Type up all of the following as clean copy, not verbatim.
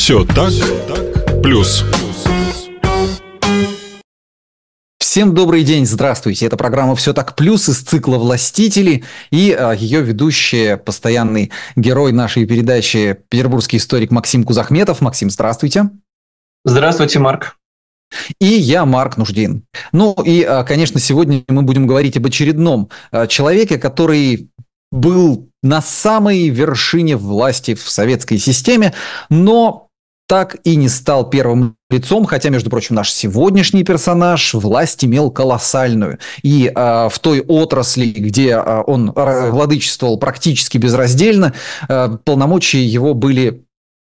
Все так, плюс. Всем добрый день, здравствуйте. Это программа «Все так плюс» из цикла «Властители» и ее ведущий, постоянный герой нашей передачи, петербургский историк Максим Кузахметов. Максим, здравствуйте. Здравствуйте, Марк. И я, Марк Нуждин. Ну и, конечно, сегодня мы будем говорить об очередном человеке, который был на самой вершине власти в советской системе, но так и не стал первым лицом, хотя, между прочим, наш сегодняшний персонаж власть имел колоссальную. И в той отрасли, где он владычествовал практически безраздельно, полномочия его были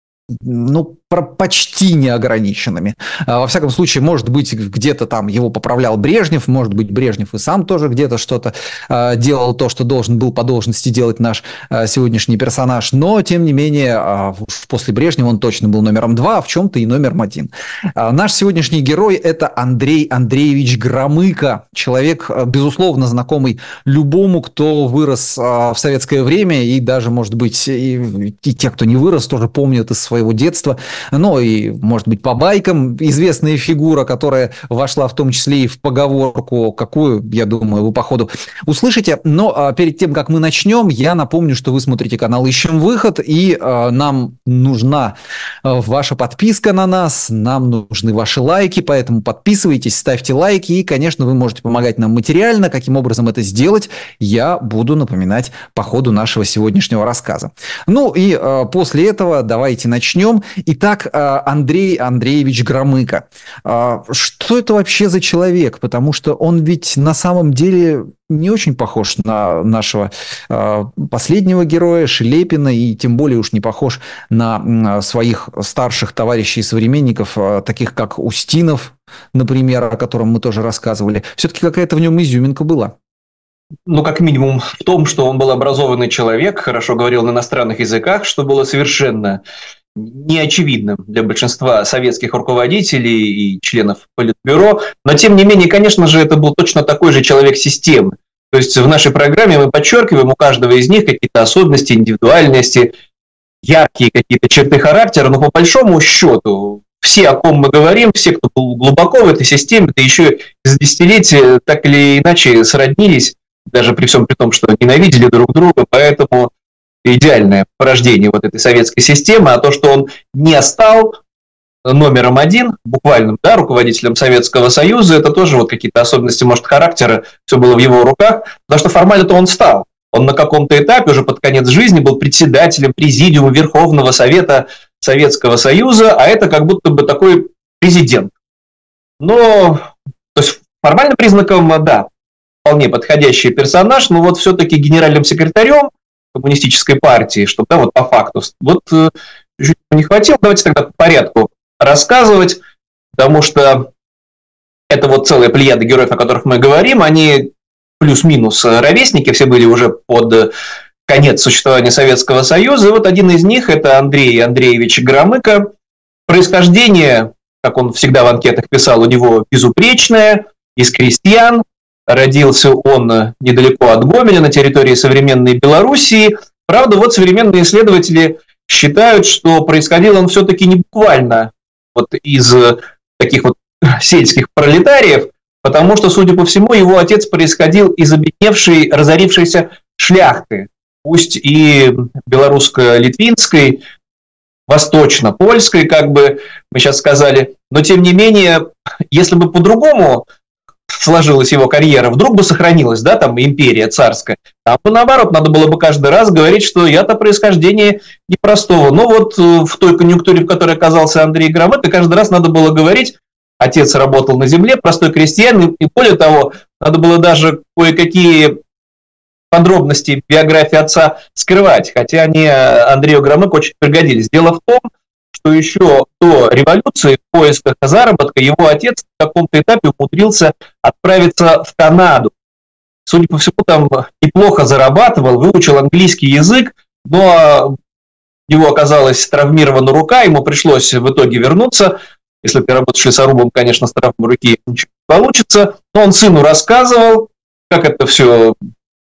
почти неограниченными. Во всяком случае, может быть, где-то там его поправлял Брежнев, может быть, Брежнев и сам тоже где-то что-то делал, то, что должен был по должности делать наш сегодняшний персонаж, но, тем не менее, после Брежнева он точно был номером 2, а в чем-то и номером 1. Наш сегодняшний герой – это Андрей Андреевич Громыко, человек, безусловно, знакомый любому, кто вырос в советское время, и даже, может быть, и те, кто не вырос, тоже помнят из своего детства. Ну и, может быть, по байкам известная фигура, которая вошла в том числе и в поговорку, какую, я думаю, вы по ходу услышите. Но перед тем, как мы начнем, я напомню, что вы смотрите канал «Ищем выход», и нам нужна ваша подписка на нас, нам нужны ваши лайки, поэтому подписывайтесь, ставьте лайки, и, конечно, вы можете помогать нам материально. Каким образом это сделать, я буду напоминать по ходу нашего сегодняшнего рассказа. Ну и после этого давайте начнем. Итак, Андрей Андреевич Громыко. Что это вообще за человек? Потому что он ведь на самом деле не очень похож на нашего последнего героя Шелепина, и тем более уж не похож на своих старших товарищей и современников, таких как Устинов, например, о котором мы тоже рассказывали. Все-таки какая-то в нем изюминка была. Ну, как минимум в том, что он был образованный человек, хорошо говорил на иностранных языках, что было совершенно неочевидным для большинства советских руководителей и членов Политбюро, но тем не менее, конечно же, это был точно такой же человек системы. То есть в нашей программе мы подчеркиваем у каждого из них какие-то особенности, индивидуальности, яркие какие-то черты характера, но по большому счету все, о ком мы говорим, все, кто был глубоко в этой системе, это еще из десятилетия так или иначе сроднились, даже при всем при том, что ненавидели друг друга, поэтому идеальное порождение вот этой советской системы, а то, что он не стал номером 1, буквальным, да, руководителем Советского Союза, это тоже вот какие-то особенности, может, характера, все было в его руках, потому что формально-то он стал. Он на каком-то этапе уже под конец жизни был председателем президиума Верховного Совета Советского Союза, а это как будто бы такой президент. Но, то есть формальным признаком, да, вполне подходящий персонаж, но вот все-таки генеральным секретарем коммунистической партии, чтобы, да, вот по факту. Вот чуть не хватило. Давайте тогда по порядку рассказывать, потому что это вот целая плеяда героев, о которых мы говорим, они плюс-минус ровесники, все были уже под конец существования Советского Союза, и вот один из них – это Андрей Андреевич Громыко. Происхождение, как он всегда в анкетах писал, у него безупречное, из крестьян. Родился он недалеко от Гомеля, на территории современной Белоруссии. Правда, вот современные исследователи считают, что происходил он все-таки не буквально вот из таких вот сельских пролетариев, потому что, судя по всему, его отец происходил из обедневшей, разорившейся шляхты, пусть и белорусско-литвинской, восточно-польской, как бы мы сейчас сказали, но тем не менее, если бы по-другому сложилась его карьера, вдруг бы сохранилась, да, там империя царская, там бы наоборот, надо было бы каждый раз говорить, что я-то происхождение непростого. Но вот в той конъюнктуре, в которой оказался Андрей Громыко, каждый раз надо было говорить, отец работал на земле, простой крестьянин, и более того, надо было даже кое-какие подробности биографии отца скрывать, хотя они Андрею Громыко очень пригодились. Дело в том, что еще до революции в поисках заработка его отец в каком-то этапе умудрился отправиться в Канаду. Судя по всему, там неплохо зарабатывал, выучил английский язык, но у него оказалась травмирована рука, ему пришлось в итоге вернуться. Если ты работаешь лесорубом, конечно, с травмой руки ничего не получится. Но он сыну рассказывал, как это все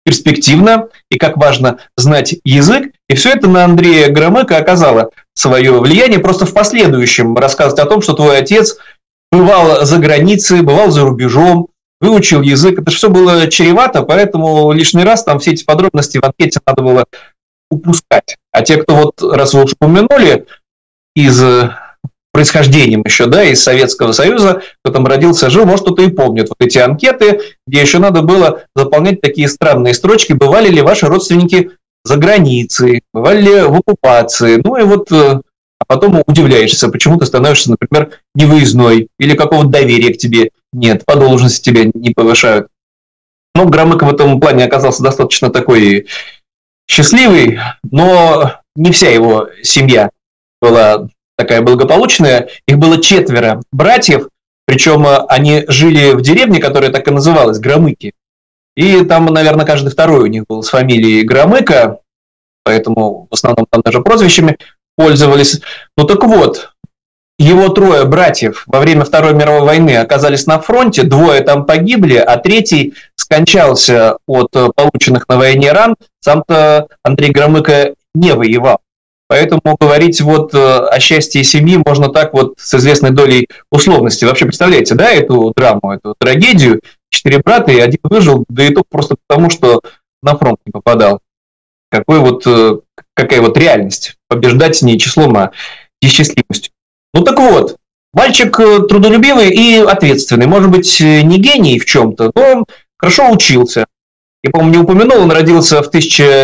перспективно и как важно знать язык. И все это на Андрея Громыка оказало свое влияние. Просто в последующем рассказывать о том, что твой отец бывал за границей, бывал за рубежом, выучил язык. Это все было чревато, поэтому лишний раз там все эти подробности в анкете надо было упускать. А те, кто вот, раз вы уж упомянули, из происхождением еще, да, из Советского Союза, кто там родился, жил, может, кто-то и помнит вот эти анкеты, где еще надо было заполнять такие странные строчки, бывали ли ваши родственники за границей, бывали ли в оккупации, ну и вот, а потом удивляешься, почему ты становишься, например, невыездной, или какого-то доверия к тебе нет, по должности тебя не повышают. Ну, Громык в этом плане оказался достаточно такой счастливый, но не вся его семья была такая благополучная. Их было 4 братьев, причем они жили в деревне, которая так и называлась, Громыки. И там, наверное, каждый второй у них был с фамилией Громыка, поэтому в основном там даже прозвищами пользовались. Ну так вот, его 3 братьев во время Второй мировой войны оказались на фронте, 2 там погибли, а 3 скончался от полученных на войне ран. Сам-то Андрей Громыко не воевал. Поэтому говорить вот о счастье семьи можно так вот с известной долей условности. Вообще представляете, да, эту драму, эту трагедию? 4 брата, и 1 выжил, да и то просто потому, что на фронт не попадал. Какая вот реальность? Побеждать не числом, а несчастливостью. Ну так вот, мальчик трудолюбивый и ответственный. Может быть, не гений в чем-то, но хорошо учился. Я, по-моему, не упомянул, он родился в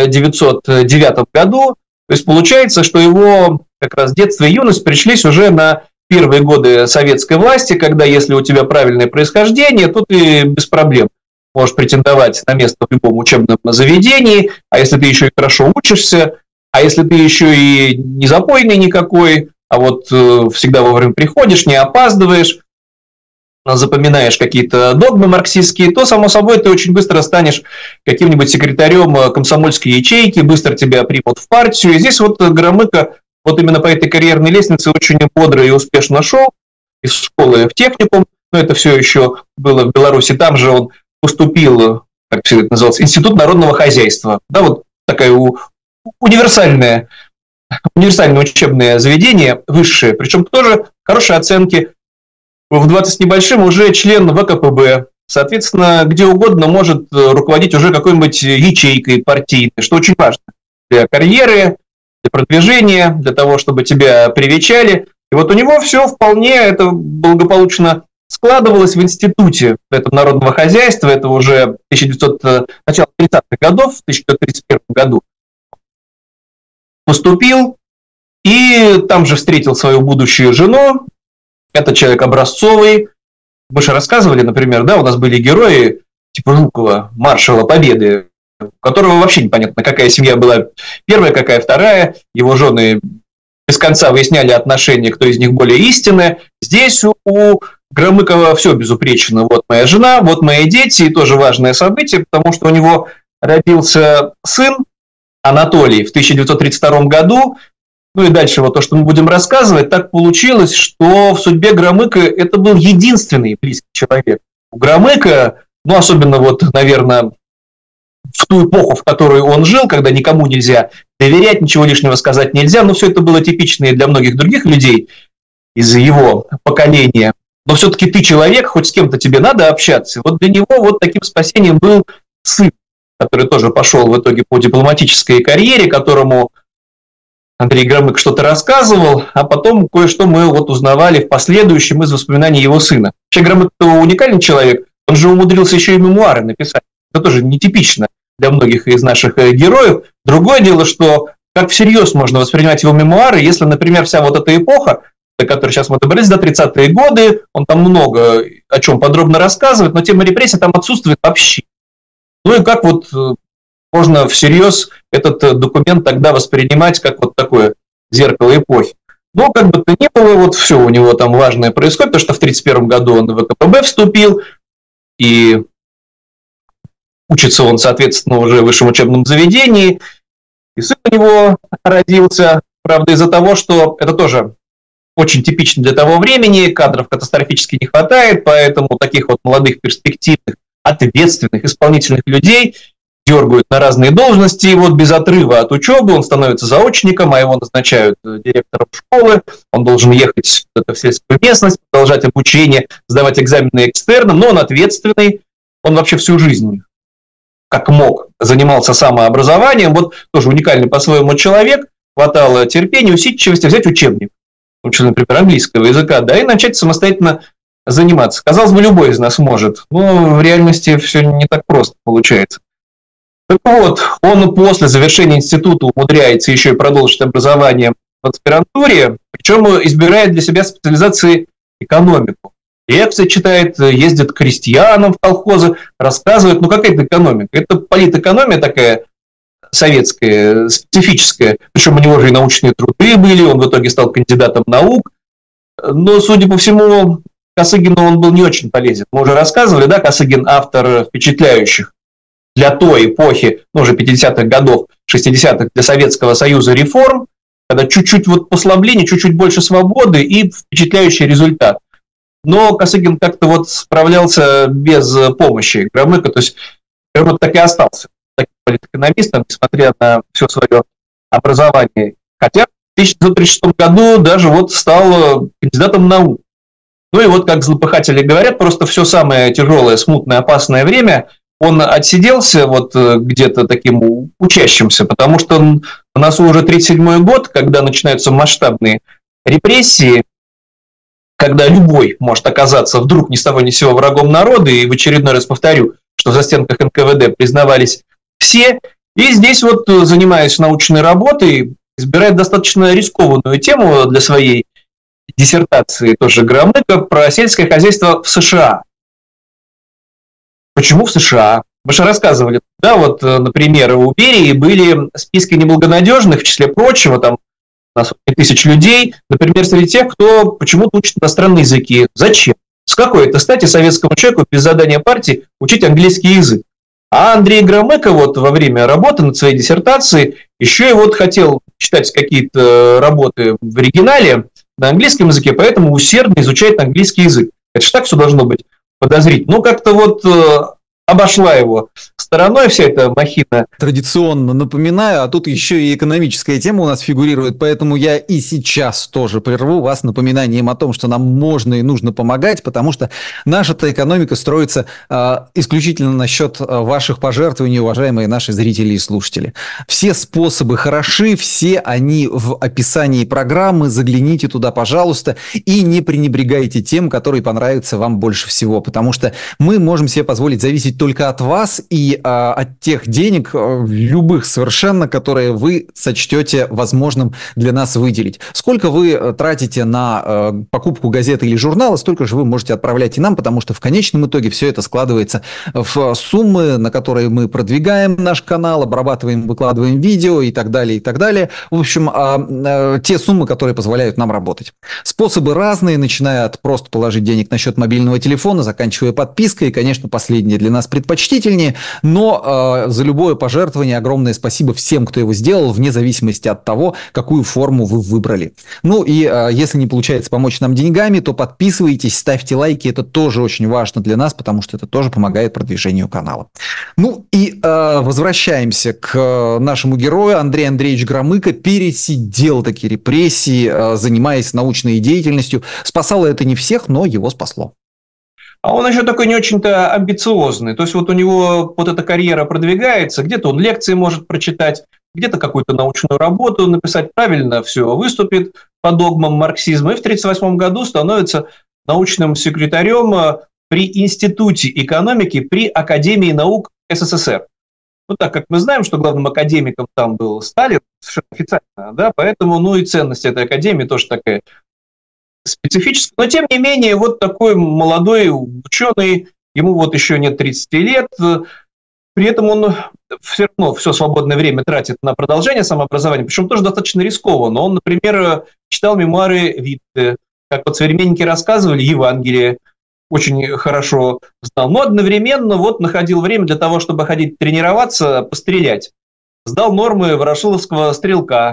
1909 году. То есть получается, что его как раз детство и юность пришлись уже на первые годы советской власти, когда если у тебя правильное происхождение, то ты без проблем можешь претендовать на место в любом учебном заведении, а если ты еще и хорошо учишься, а если ты еще и не запойный никакой, а вот всегда вовремя приходишь, не опаздываешь, запоминаешь какие-то догмы марксистские, то, само собой, ты очень быстро станешь каким-нибудь секретарем комсомольской ячейки, быстро тебя примут в партию. И здесь вот Громыко вот именно по этой карьерной лестнице очень бодро и успешно шел из школы в техникум, но это все еще было в Беларуси, там же он поступил, как все это называлось, Институт народного хозяйства. Да, вот такая универсальное учебное заведение, высшее, причем тоже хорошие оценки. В 20 с небольшим уже член ВКПБ, соответственно, где угодно может руководить уже какой-нибудь ячейкой партийной, что очень важно для карьеры, для продвижения, для того, чтобы тебя привечали. И вот у него все вполне это благополучно складывалось в институте этого народного хозяйства, это уже начало 30-х годов, в 1931 году. Поступил и там же встретил свою будущую жену. Это человек образцовый. Мы же рассказывали, например, да, у нас были герои типа Жукова, маршала Победы, у которого вообще непонятно, какая семья была первая, какая вторая. Его жены без конца выясняли отношения, кто из них более истинный. Здесь у Громыкова все безупречно. Вот моя жена, вот мои дети, и тоже важное событие, потому что у него родился сын Анатолий в 1932 году. Ну и дальше вот то, что мы будем рассказывать, так получилось, что в судьбе Громыка это был единственный близкий человек. У Громыка, ну особенно вот, наверное, в ту эпоху, в которой он жил, когда никому нельзя доверять, ничего лишнего сказать нельзя, но все это было типично и для многих других людей из его поколения. Но все-таки ты человек, хоть с кем-то тебе надо общаться. Вот для него вот таким спасением был сын, который тоже пошел в итоге по дипломатической карьере, которому Андрей Громык что-то рассказывал, а потом кое-что мы вот узнавали в последующем из воспоминаний его сына. Вообще Громык – уникальный человек, он же умудрился еще и мемуары написать. Это тоже нетипично для многих из наших героев. Другое дело, что как всерьез можно воспринимать его мемуары, если, например, вся вот эта эпоха, до которой сейчас мы добрались, до 30-е годы, он там много о чем подробно рассказывает, но тема репрессий там отсутствует вообще. Ну и как вот можно всерьез этот документ тогда воспринимать как вот такое зеркало эпохи. Но как бы то ни было, вот все у него там важное происходит, потому что в 1931 году он в ВКПБ вступил, и учится он, соответственно, уже в высшем учебном заведении, и сын у него родился, правда, из-за того, что это тоже очень типично для того времени, кадров катастрофически не хватает, поэтому таких вот молодых, перспективных, ответственных, исполнительных людей дергают на разные должности, и вот без отрыва от учебы он становится заочником, а его назначают директором школы, он должен ехать в сельскую местность, продолжать обучение, сдавать экзамены экстерном, но он ответственный, он вообще всю жизнь, как мог, занимался самообразованием, вот тоже уникальный по-своему человек, хватало терпения, усидчивости взять учебник, например, английского языка, да, и начать самостоятельно заниматься. Казалось бы, любой из нас может, но в реальности все не так просто получается. Так вот, он после завершения института умудряется еще и продолжить образование в аспирантуре, причем избирает для себя специализации экономику. Лекции читает, ездит к крестьянам в колхозы, рассказывает. Ну, какая это экономика? Это политэкономия такая советская, специфическая. Причем у него же и научные труды были, он в итоге стал кандидатом наук. Но, судя по всему, Косыгину он был не очень полезен. Мы уже рассказывали, да, Косыгин автор впечатляющих для той эпохи, ну, уже 50-х годов, 60-х для Советского Союза реформ, когда чуть-чуть вот послабление, чуть-чуть больше свободы и впечатляющий результат. Но Косыгин как-то вот справлялся без помощи Громыка, то есть Громык так и остался таким политэкономистом, несмотря на все свое образование. Хотя в 1936 году даже вот стал кандидатом наук. Ну и вот, как злопыхатели говорят, просто все самое тяжелое, смутное, опасное время он отсиделся вот где-то таким учащимся, потому что у нас уже 1937 год, когда начинаются масштабные репрессии, когда любой может оказаться вдруг ни с того ни с сего врагом народа, и в очередной раз повторю, что в застенках НКВД признавались все, и здесь вот, занимаясь научной работой, избирает достаточно рискованную тему для своей диссертации, тоже Громыко, про сельское хозяйство в США. Почему в США? Мы же рассказывали, да, вот, например, у Берии были списки неблагонадежных, в числе прочего, там, на сотни тысяч людей, например, среди тех, кто почему-то учит иностранные языки. Зачем? С какой это стати советскому человеку без задания партии учить английский язык? А Андрей Громыко вот во время работы над своей диссертацией еще и вот хотел читать какие-то работы в оригинале на английском языке, поэтому усердно изучает английский язык. Это же так все должно быть подозрительно. Ну, как-то вот обошла его стороной вся эта махина. Традиционно напоминаю, а тут еще и экономическая тема у нас фигурирует, поэтому я и сейчас тоже прерву вас напоминанием о том, что нам можно и нужно помогать, потому что наша-то экономика строится исключительно на счет ваших пожертвований, уважаемые наши зрители и слушатели. Все способы хороши, все они в описании программы, загляните туда, пожалуйста, и не пренебрегайте тем, которые понравятся вам больше всего, потому что мы можем себе позволить зависеть только от вас и от тех денег, любых совершенно, которые вы сочтете возможным для нас выделить. Сколько вы тратите на покупку газеты или журнала, столько же вы можете отправлять и нам, потому что в конечном итоге все это складывается в суммы, на которые мы продвигаем наш канал, обрабатываем, выкладываем видео и так далее, и так далее. В общем, те суммы, которые позволяют нам работать. Способы разные, начиная от просто положить денег на счет мобильного телефона, заканчивая подпиской, и, конечно, последнее для нас предпочтительнее, но за любое пожертвование огромное спасибо всем, кто его сделал, вне зависимости от того, какую форму вы выбрали. Ну и если не получается помочь нам деньгами, то подписывайтесь, ставьте лайки, это тоже очень важно для нас, потому что это тоже помогает продвижению канала. Ну и возвращаемся к нашему герою. Андрей Андреевич Громыко пересидел такие репрессии, занимаясь научной деятельностью. Спасало это не всех, но его спасло. А он еще такой не очень-то амбициозный. То есть вот у него вот эта карьера продвигается, где-то он лекции может прочитать, где-то какую-то научную работу написать, правильно все выступит по догмам марксизма. И в 1938 году становится научным секретарем при Институте экономики при Академии наук СССР. Ну, так как мы знаем, что главным академиком там был Сталин, совершенно официально, да, поэтому, ну, и ценность этой академии тоже такая специфическая. Но, тем не менее, вот такой молодой ученый, ему вот еще нет 30 лет, при этом он все равно все свободное время тратит на продолжение самообразования, причем тоже достаточно рискованно. Он, например, читал мемуары Витте, как вот современники рассказывали, Евангелие очень хорошо знал, но одновременно вот находил время для того, чтобы ходить тренироваться, пострелять. Сдал нормы ворошиловского стрелка.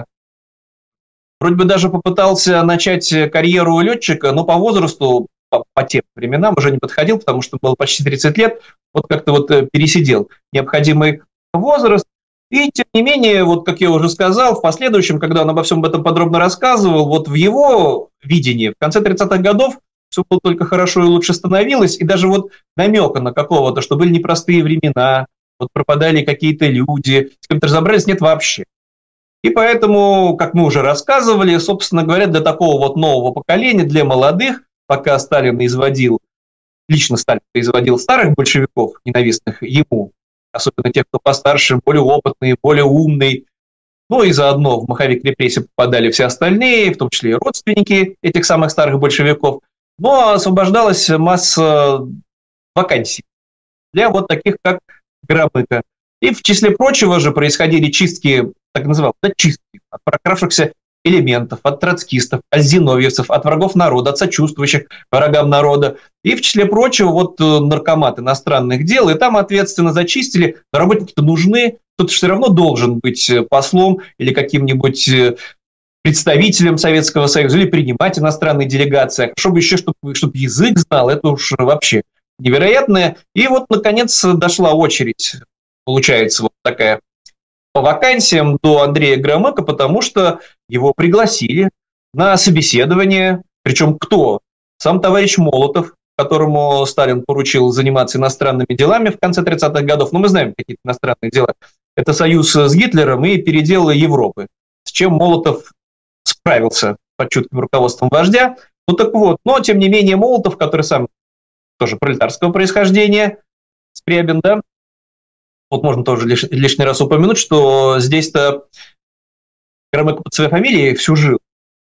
Вроде бы даже попытался начать карьеру летчика, но по возрасту, по тем временам уже не подходил, потому что было почти 30 лет, вот как-то вот пересидел необходимый возраст. И, тем не менее, вот как я уже сказал, в последующем, когда он обо всем этом подробно рассказывал, вот в его видении в конце 30-х годов все было только хорошо и лучше становилось, и даже вот намека на какого-то, что были непростые времена, вот пропадали какие-то люди, с кем-то разобрались, нет вообще. И поэтому, как мы уже рассказывали, собственно говоря, для такого вот нового поколения, для молодых, пока Сталин изводил, лично Сталин изводил старых большевиков, ненавистных ему, особенно тех, кто постарше, более опытный, более умный. Ну и заодно в маховик репрессий попадали все остальные, в том числе и родственники этих самых старых большевиков. Но освобождалась масса вакансий для вот таких, как Громыко. И в числе прочего же происходили чистки, так называемые, чистки от прокравшихся элементов, от троцкистов, от зиновьевцев, от врагов народа, от сочувствующих врагам народа. И в числе прочего вот наркомат иностранных дел, и там ответственно зачистили, но работники-то нужны, кто-то все равно должен быть послом или каким-нибудь представителем Советского Союза, или принимать иностранные делегации. Чтобы еще, чтобы язык знал, это уж вообще невероятное. И вот, наконец, дошла очередь, получается, вот такая по вакансиям до Андрея Громыка, потому что его пригласили на собеседование. Причем кто? Сам товарищ Молотов, которому Сталин поручил заниматься иностранными делами в конце 30-х годов. Ну, мы знаем какие-то иностранные дела. Это союз с Гитлером и передел Европы, с чем Молотов справился под чутким руководством вождя. Ну так вот, но тем не менее Молотов, который сам тоже пролетарского происхождения, Скрябин, да, вот можно тоже лишний раз упомянуть, что здесь-то Громыко под своей фамилией всю жил,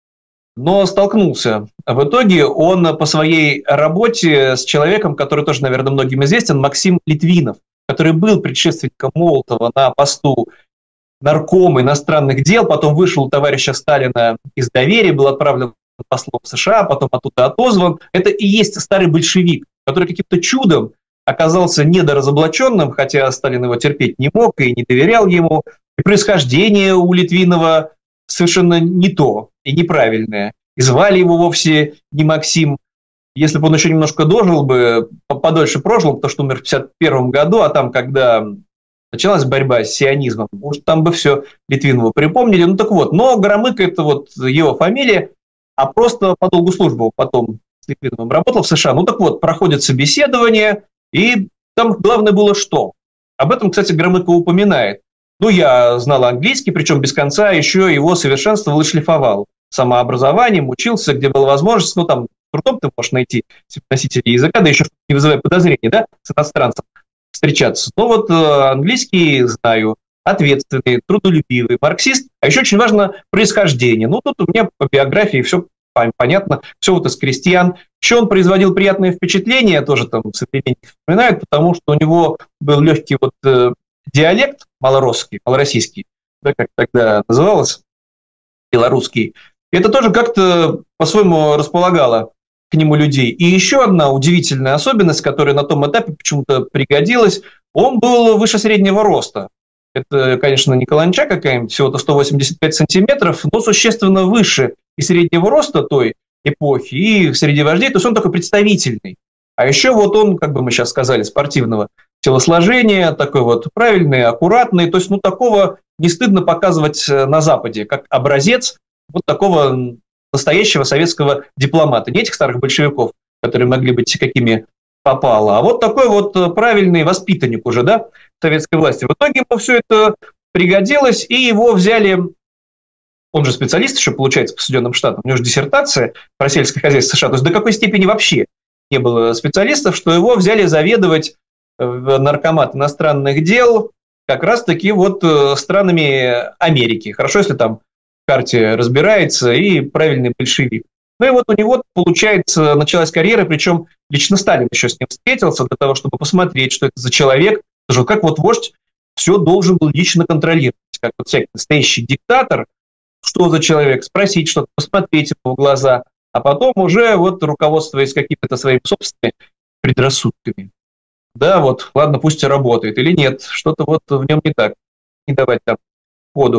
но столкнулся. В итоге он по своей работе с человеком, который тоже, наверное, многим известен, Максим Литвинов, который был предшественником Молотова на посту наркома иностранных дел, потом вышел у товарища Сталина из доверия, был отправлен послом в США, потом оттуда отозван. Это и есть старый большевик, который каким-то чудом оказался недоразоблаченным, хотя Сталин его терпеть не мог и не доверял ему. И происхождение у Литвинова совершенно не то и неправильное. И звали его вовсе не Максим. Если бы он еще немножко дожил бы, подольше прожил, потому что умер в 1951 году, а там, когда началась борьба с сионизмом, уж там бы все Литвинову припомнили. Ну так вот, но Громыко – это вот его фамилия, а просто по долгу службы потом с Литвиновым работал в США. Ну так вот, проходит собеседование, и там главное было что? Об этом, кстати, Громыко упоминает. Ну, я знал английский, причем без конца еще его совершенствовал и шлифовал. Самообразованием учился, где была возможность, ну, там, трудом ты можешь найти носителей языка, да еще не вызывая подозрений, да, с иностранцем встречаться. Но вот английский знаю, ответственный, трудолюбивый, марксист, а еще очень важно происхождение. Ну, тут у меня по биографии все понятно, все вот из крестьян. Еще он производил приятное впечатление, тоже там современники вспоминают, потому что у него был легкий вот диалект малороссийский, да, как тогда называлось, белорусский. И это тоже как-то по-своему располагало к нему людей. И еще одна удивительная особенность, которая на том этапе почему-то пригодилась, он был выше среднего роста. Это, конечно, не каланча какая-нибудь, всего-то 185 сантиметров, но существенно выше и среднего роста той эпохи, и среди вождей, то есть он такой представительный. А еще вот он, как бы мы сейчас сказали, спортивного телосложения, такой вот правильный, аккуратный, то есть ну такого не стыдно показывать на Западе, как образец вот такого настоящего советского дипломата. Не этих старых большевиков, которые могли быть какими попало, а вот такой вот правильный воспитанник уже, да, советской власти. В итоге ему все это пригодилось, и его взяли, он же специалист еще, получается, по Соединенным Штатам, у него же диссертация про сельское хозяйство США, то есть до какой степени вообще не было специалистов, что его взяли заведовать в наркомат иностранных дел как раз-таки вот странами Америки. Хорошо, если там в карте разбирается и правильный большевик. Ну и вот у него, получается, началась карьера, причем лично Сталин еще с ним встретился для того, чтобы посмотреть, что это за человек. Как вот вождь все должен был лично контролировать, как вот всякий настоящий диктатор, что за человек, спросить что-то, посмотреть ему в глаза, а потом уже вот руководствуясь какими-то своими собственными предрассудками. Да, вот, ладно, пусть работает, или нет, что-то вот в нем не так, не давать там ходу.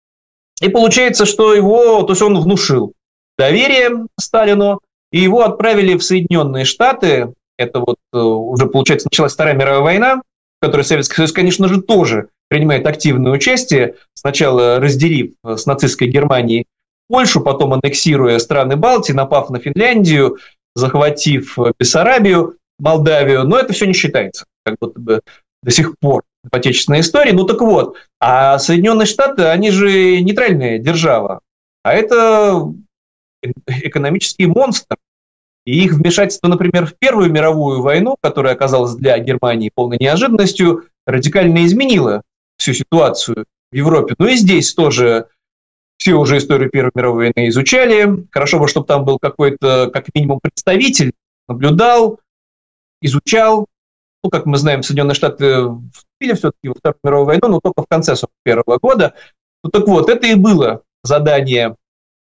И получается, что его, то есть он внушил доверие Сталину, и его отправили в Соединенные Штаты. Это вот уже, получается, началась Вторая мировая война, в которой Советский Союз, конечно же, тоже принимает активное участие, сначала разделив с нацистской Германией Польшу, потом аннексируя страны Балтии, напав на Финляндию, захватив Бессарабию, Молдавию, но это все не считается, как будто бы до сих пор в отечественной истории. Ну так вот, а Соединенные Штаты, они же нейтральная держава, а это экономический монстр. И их вмешательство, например, в Первую мировую войну, которая оказалась для Германии полной неожиданностью, радикально изменило всю ситуацию в Европе. Ну и здесь тоже все уже историю Первой мировой войны изучали. Хорошо бы, чтобы там был какой-то, как минимум, представитель, наблюдал, изучал. Ну, как мы знаем, Соединенные Штаты вступили все-таки во Вторую мировую войну, но только в конце 1941 года. Ну так вот, это и было задание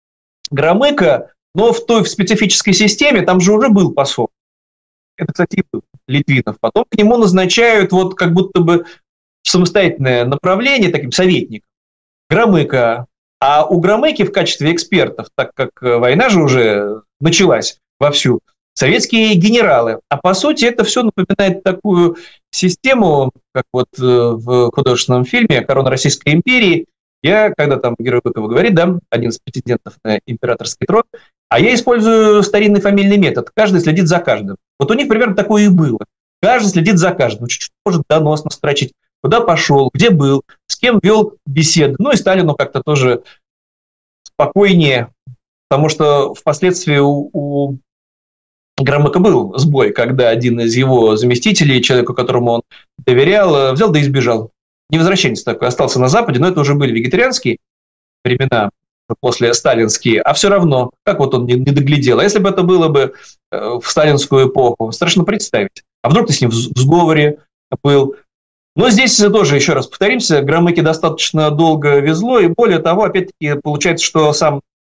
Громыка, но в той специфической системе там же уже был посол. Это, кстати, и был Литвинов. Потом к нему назначают вот как будто бы в самостоятельное направление таким советником Громыка. А у Громыки в качестве экспертов, так как война же уже началась вовсю, советские генералы. А по сути это все напоминает такую систему, как вот в художественном фильме «Корона Российской империи». Когда там герой Быкова говорит, да, один из претендентов на императорский трон, а я использую старинный фамильный метод. Каждый следит за каждым. Вот у них примерно такое и было. Каждый следит за каждым. Чуть-чуть может донос настрочить, куда пошел, где был, с кем вел беседы. Ну и Сталину как-то тоже спокойнее, потому что впоследствии у Громыка был сбой, когда один из его заместителей, человеку, которому он доверял, взял да и сбежал. Невозвращенец такой, остался на Западе, но это уже были вегетарианские времена, после сталинские, а все равно, как вот он не доглядел. А если бы это было бы в сталинскую эпоху, страшно представить. А вдруг ты с ним в сговоре был? Но здесь тоже, еще раз повторимся, Громыке достаточно долго везло, и более того, опять-таки, получается, что сам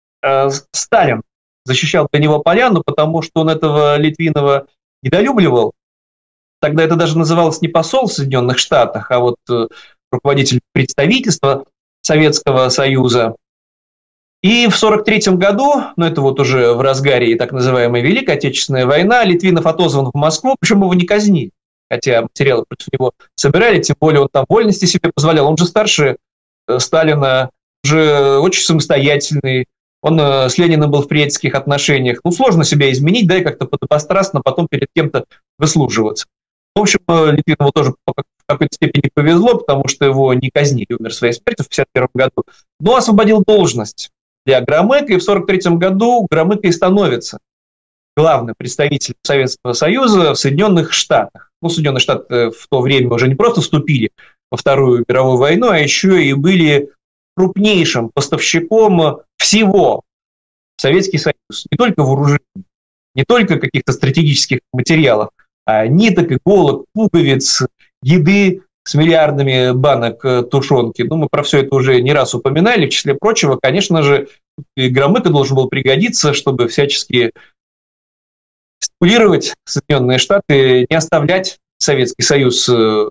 Сталин защищал для него поляну, потому что он этого Литвинова недолюбливал. Тогда это даже называлось не посол в Соединенных Штатах, а вот руководитель представительства Советского Союза. И в 1943 году, ну это вот уже в разгаре так называемой Великой Отечественной войны, Литвинов отозван в Москву, причем его не казнили, хотя материалы против него собирали, тем более он там вольности себе позволял. Он же старше Сталина, уже очень самостоятельный, он с Лениным был в приятельских отношениях. Ну, сложно себя изменить, да, и как-то подобострастно потом перед кем-то выслуживаться. В общем, Литвинову тоже в какой-то степени повезло, потому что его не казнили, умер своей смертью в 1951 году, но освободил должность для Громыка, и в 1943 году Громыко и становится главным представителем Советского Союза в Соединенных Штатах. Ну, Соединенные Штаты в то время уже не просто вступили во Вторую мировую войну, а еще и были крупнейшим поставщиком всего в Советский Союз. Не только вооружений, не только каких-то стратегических материалов, а ниток, иголок, пуговиц, еды с миллиардами банок тушенки. Ну, мы про все это уже не раз упоминали. В числе прочего, конечно же, Громыко должен был пригодиться, чтобы всячески стимулировать Соединенные Штаты, не оставлять Советский Союз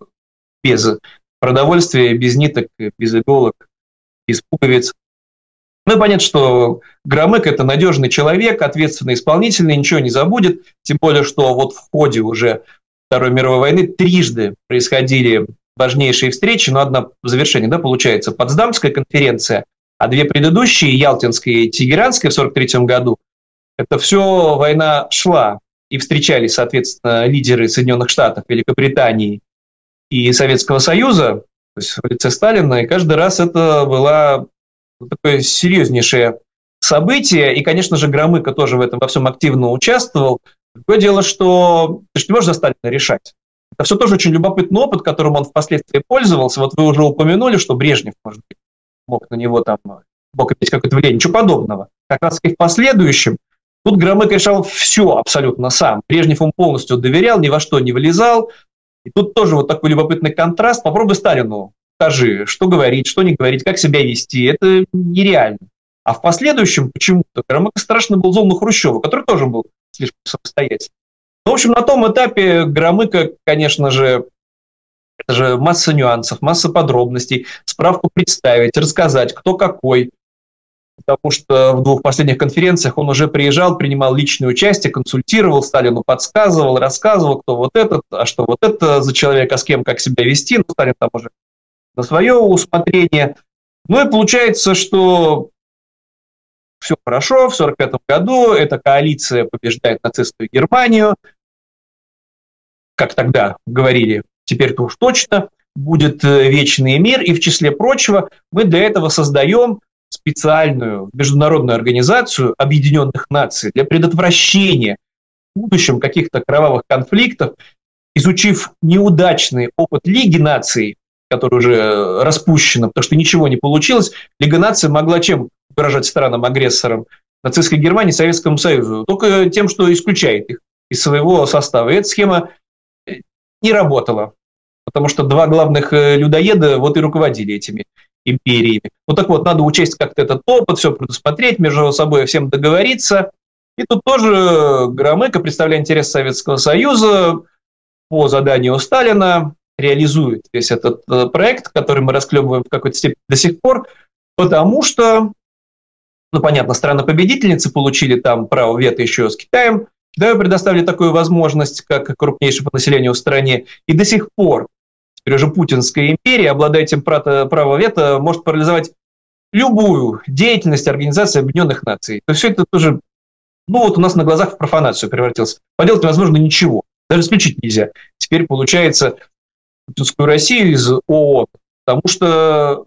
без продовольствия, без ниток, без иголок, без пуговиц. Ну и понятно, что Громыко – это надежный человек, ответственный, исполнительный, ничего не забудет, тем более, что вот в ходе уже Второй мировой войны трижды происходили важнейшие встречи, но одна в завершении, да, получается, Потсдамская конференция, а две предыдущие, Ялтинская и Тегеранская в 1943 году, это все война шла, и встречались, соответственно, лидеры Соединенных Штатов, Великобритании и Советского Союза, то есть в лице Сталина, и каждый раз это было такое серьезнейшее событие, и, конечно же, Громыко тоже в этом во всем активно участвовал. Другое дело, что ты же не можешь за Сталина решать. Это все тоже очень любопытный опыт, которым он впоследствии пользовался. Вот вы уже упомянули, что Брежнев, может быть, мог на него там, мог иметь какое-то влияние. Ничего подобного. Как раз и в последующем тут Громыко решал все абсолютно сам. Брежнев ему полностью доверял, ни во что не влезал. И тут тоже вот такой любопытный контраст. Попробуй Сталину скажи, что говорить, что не говорить, как себя вести. Это нереально. А в последующем почему-то Громыко страшно был зол на Хрущева, который тоже был слишком самостоятельным. Ну, в общем, на том этапе Громыко, конечно же, это же масса нюансов, масса подробностей, справку представить, рассказать, кто какой. Потому что в двух последних конференциях он уже приезжал, принимал личное участие, консультировал, Сталину подсказывал, рассказывал, кто вот этот, а что вот это за человек, а с кем как себя вести. Ну, Сталин там уже на свое усмотрение. Ну и получается, что все хорошо, в 1945 году эта коалиция побеждает нацистскую Германию, как тогда говорили, теперь-то уж точно будет вечный мир, и в числе прочего мы для этого создаем специальную международную организацию Объединенных Наций для предотвращения в будущем каких-то кровавых конфликтов, изучив неудачный опыт Лиги наций, который уже распущена, потому что ничего не получилось. Лига наций могла чем угрожать странам-агрессорам? Нацистской Германии, Советскому Союзу? Только тем, что исключает их из своего состава. И эта схема не работала, потому что два главных людоеда вот и руководили этими империями. Вот так вот, надо учесть как-то этот опыт, все предусмотреть, между собой всем договориться. И тут тоже Громыко, представляя интерес Советского Союза, по заданию Сталина реализует весь этот проект, который мы расклевываем в какой-то степени до сих пор, потому что, ну, понятно, страны-победительницы получили там право вето еще с Китаем, Китаю предоставили такую возможность, как крупнейшей по населению в стране, и до сих пор теперь уже Путинская империя, обладая этим правом вето, может парализовать любую деятельность Организации Объединенных Наций. То есть все это тоже, ну вот у нас на глазах в профанацию превратилось. Поделать невозможно ничего, даже исключить нельзя. Теперь получается путинскую Россию из ООН, потому что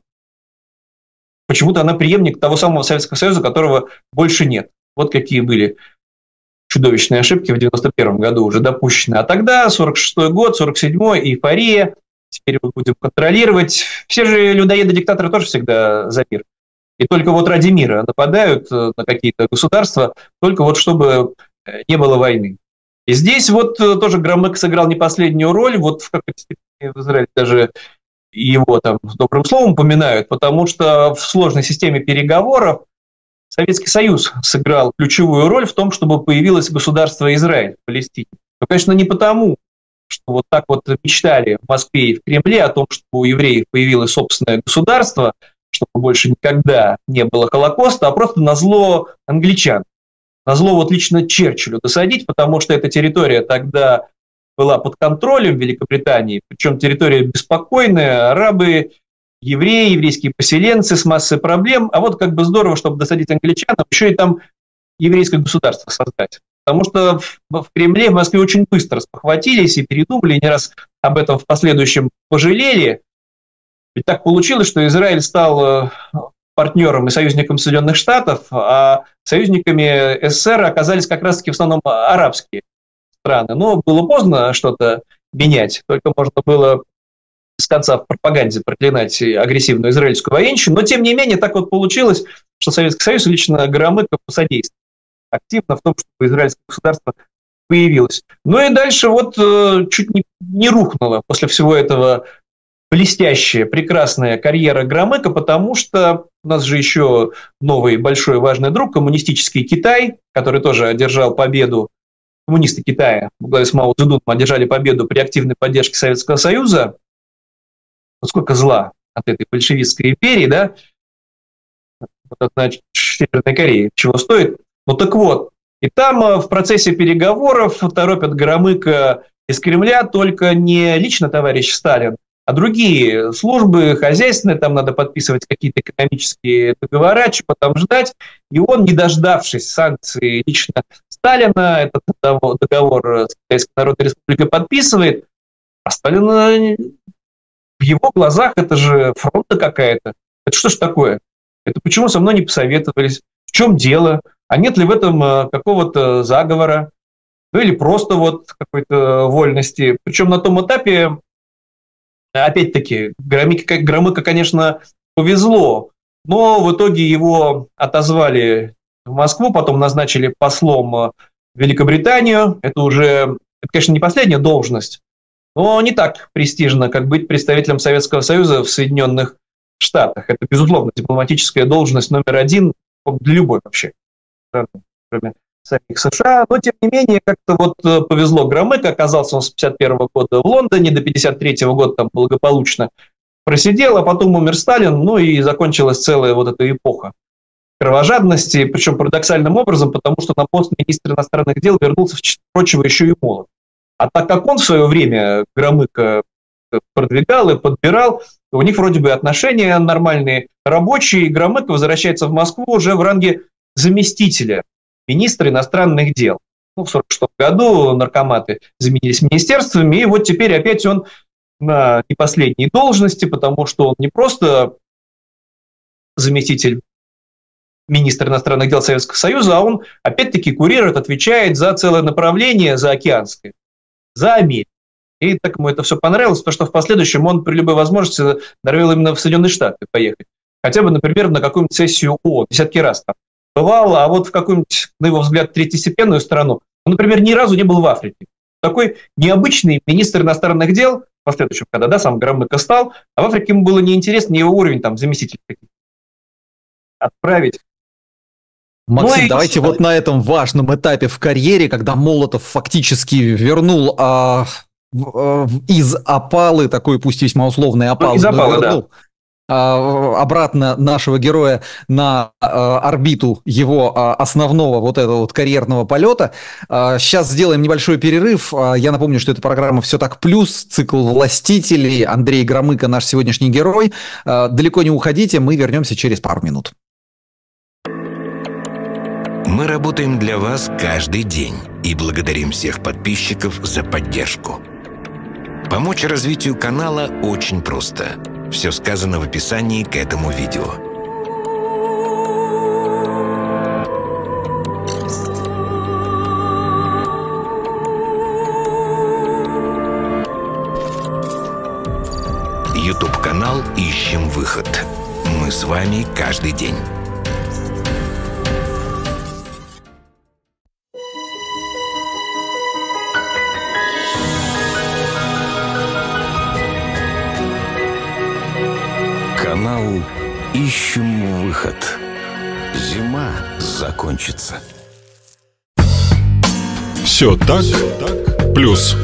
почему-то она преемник того самого Советского Союза, которого больше нет. Вот какие были чудовищные ошибки в 1991 году уже допущены. А тогда, 1946 год, 1947, эйфория, теперь мы будем контролировать. Все же людоеды-диктаторы тоже всегда за мир. И только вот ради мира нападают на какие-то государства, только вот чтобы не было войны. И здесь вот тоже Громыко сыграл не последнюю роль, вот в какой-то степени в Израиле даже его там с добрым словом упоминают, потому что в сложной системе переговоров Советский Союз сыграл ключевую роль в том, чтобы появилось государство Израиль в Палестине. Но, конечно, не потому, что вот так вот мечтали в Москве и в Кремле о том, что у евреев появилось собственное государство, чтобы больше никогда не было Холокоста, а просто назло англичан. Назло вот лично Черчиллю досадить, потому что эта территория тогда была под контролем Великобритании, причем территория беспокойная, арабы, евреи, еврейские поселенцы с массой проблем, а вот как бы здорово, чтобы досадить англичанам, еще и там еврейское государство создать. Потому что в Кремле, в Москве очень быстро спохватились и передумали, и не раз об этом в последующем пожалели. Ведь так получилось, что Израиль стал партнером и союзником Соединенных Штатов, а союзниками СССР оказались как раз-таки в основном арабские страны. Но было поздно что-то менять, только можно было с конца в пропаганде проклинать агрессивную израильскую военщину, но тем не менее так вот получилось, что Советский Союз лично Громыко посодействовал активно в том, чтобы израильское государство появилось. Ну и дальше вот чуть не рухнула после всего этого блестящая, прекрасная карьера Громыко, потому что у нас же еще новый большой важный друг, коммунистический Китай, который тоже одержал победу, коммунисты Китая во главе с Мао Цзэдуном одержали победу при активной поддержке Советского Союза. Вот сколько зла от этой большевистской империи, да, вот от Северной Кореи, чего стоит. Ну так вот, и там в процессе переговоров торопят Громыко из Кремля только не лично товарищ Сталин, а другие службы хозяйственные, там надо подписывать какие-то экономические договора, чего там ждать. И он, не дождавшись санкций лично Сталина, этот договор с Китайской Народной Республикой подписывает, а Сталин в его глазах это же фронта какая-то. Это что ж такое? Это почему со мной не посоветовались? В чем дело? А нет ли в этом какого-то заговора? Ну или просто вот какой-то вольности? Причем на том этапе, опять-таки, Громыко, конечно, повезло, но в итоге его отозвали в Москву, потом назначили послом в Великобританию. Это, конечно, не последняя должность, но не так престижно, как быть представителем Советского Союза в Соединенных Штатах. Это, безусловно, дипломатическая должность номер один для любой вообще страны, кроме самих США. Но, тем не менее, как-то вот повезло Громыко. Оказался он с 1951 года в Лондоне, до 1953 года там благополучно просидел, а потом умер Сталин, ну и закончилась целая вот эта эпоха кровожадности, причем парадоксальным образом, потому что на пост министра иностранных дел вернулся, в числе прочего, еще и молод. А так как он в свое время Громыко продвигал и подбирал, У них вроде бы отношения нормальные, рабочие. Громыко возвращается в Москву уже в ранге заместителя министра иностранных дел. В 1946 году наркоматы заменились министерствами, и вот теперь опять он на не последней должности, потому что он не просто заместитель министра иностранных дел Советского Союза, а он опять-таки курирует, отвечает за целое направление заокеанское, за Америку. И так ему это все понравилось, потому что в последующем он при любой возможности норовил именно в Соединенные Штаты поехать. Хотя бы, например, на какую-нибудь сессию ООН, десятки раз там бывал, а вот в какую-нибудь, на его взгляд, третьестепенную страну, он, например, ни разу не был в Африке. Такой необычный министр иностранных дел, в последующем, когда, да, сам Громыко стал, а в Африке ему было неинтересно, не его уровень, там, заместитель отправить. Максим, давайте вот на этом важном этапе в карьере, когда Молотов фактически вернул из опалы, такой пусть весьма условный опал, из опалы, вернул обратно нашего героя на орбиту его основного вот этого вот карьерного полета. Сейчас сделаем небольшой перерыв. Я напомню, что это программа «Все так плюс», цикл «Властителей». Андрей Громыко, наш сегодняшний герой. Далеко не уходите, мы вернемся через пару минут. Мы работаем для вас каждый день и благодарим всех подписчиков за поддержку. Помочь развитию канала очень просто. Все сказано в описании к этому видео. YouTube-канал «Ищем выход». Мы с вами каждый день. Канал «Ищем выход». Зима закончится. Все так, плюс.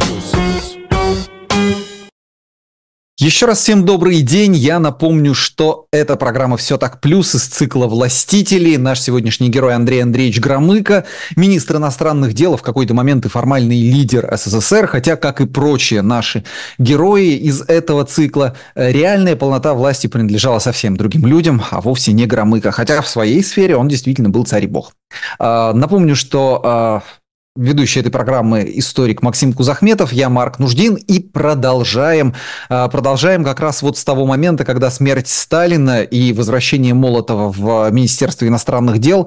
Еще раз всем добрый день. Я напомню, что это программа «Все так плюс» из цикла «Властители». Наш сегодняшний герой Андрей Андреевич Громыко, министр иностранных дел, в какой-то момент и формальный лидер СССР, хотя, как и прочие наши герои из этого цикла, реальная полнота власти принадлежала совсем другим людям, а вовсе не Громыко, хотя в своей сфере он действительно был царь и бог. Напомню, что ведущий этой программы историк Максим Кузахметов, я Марк Нуждин, и продолжаем как раз вот с того момента, когда смерть Сталина и возвращение Молотова в Министерство иностранных дел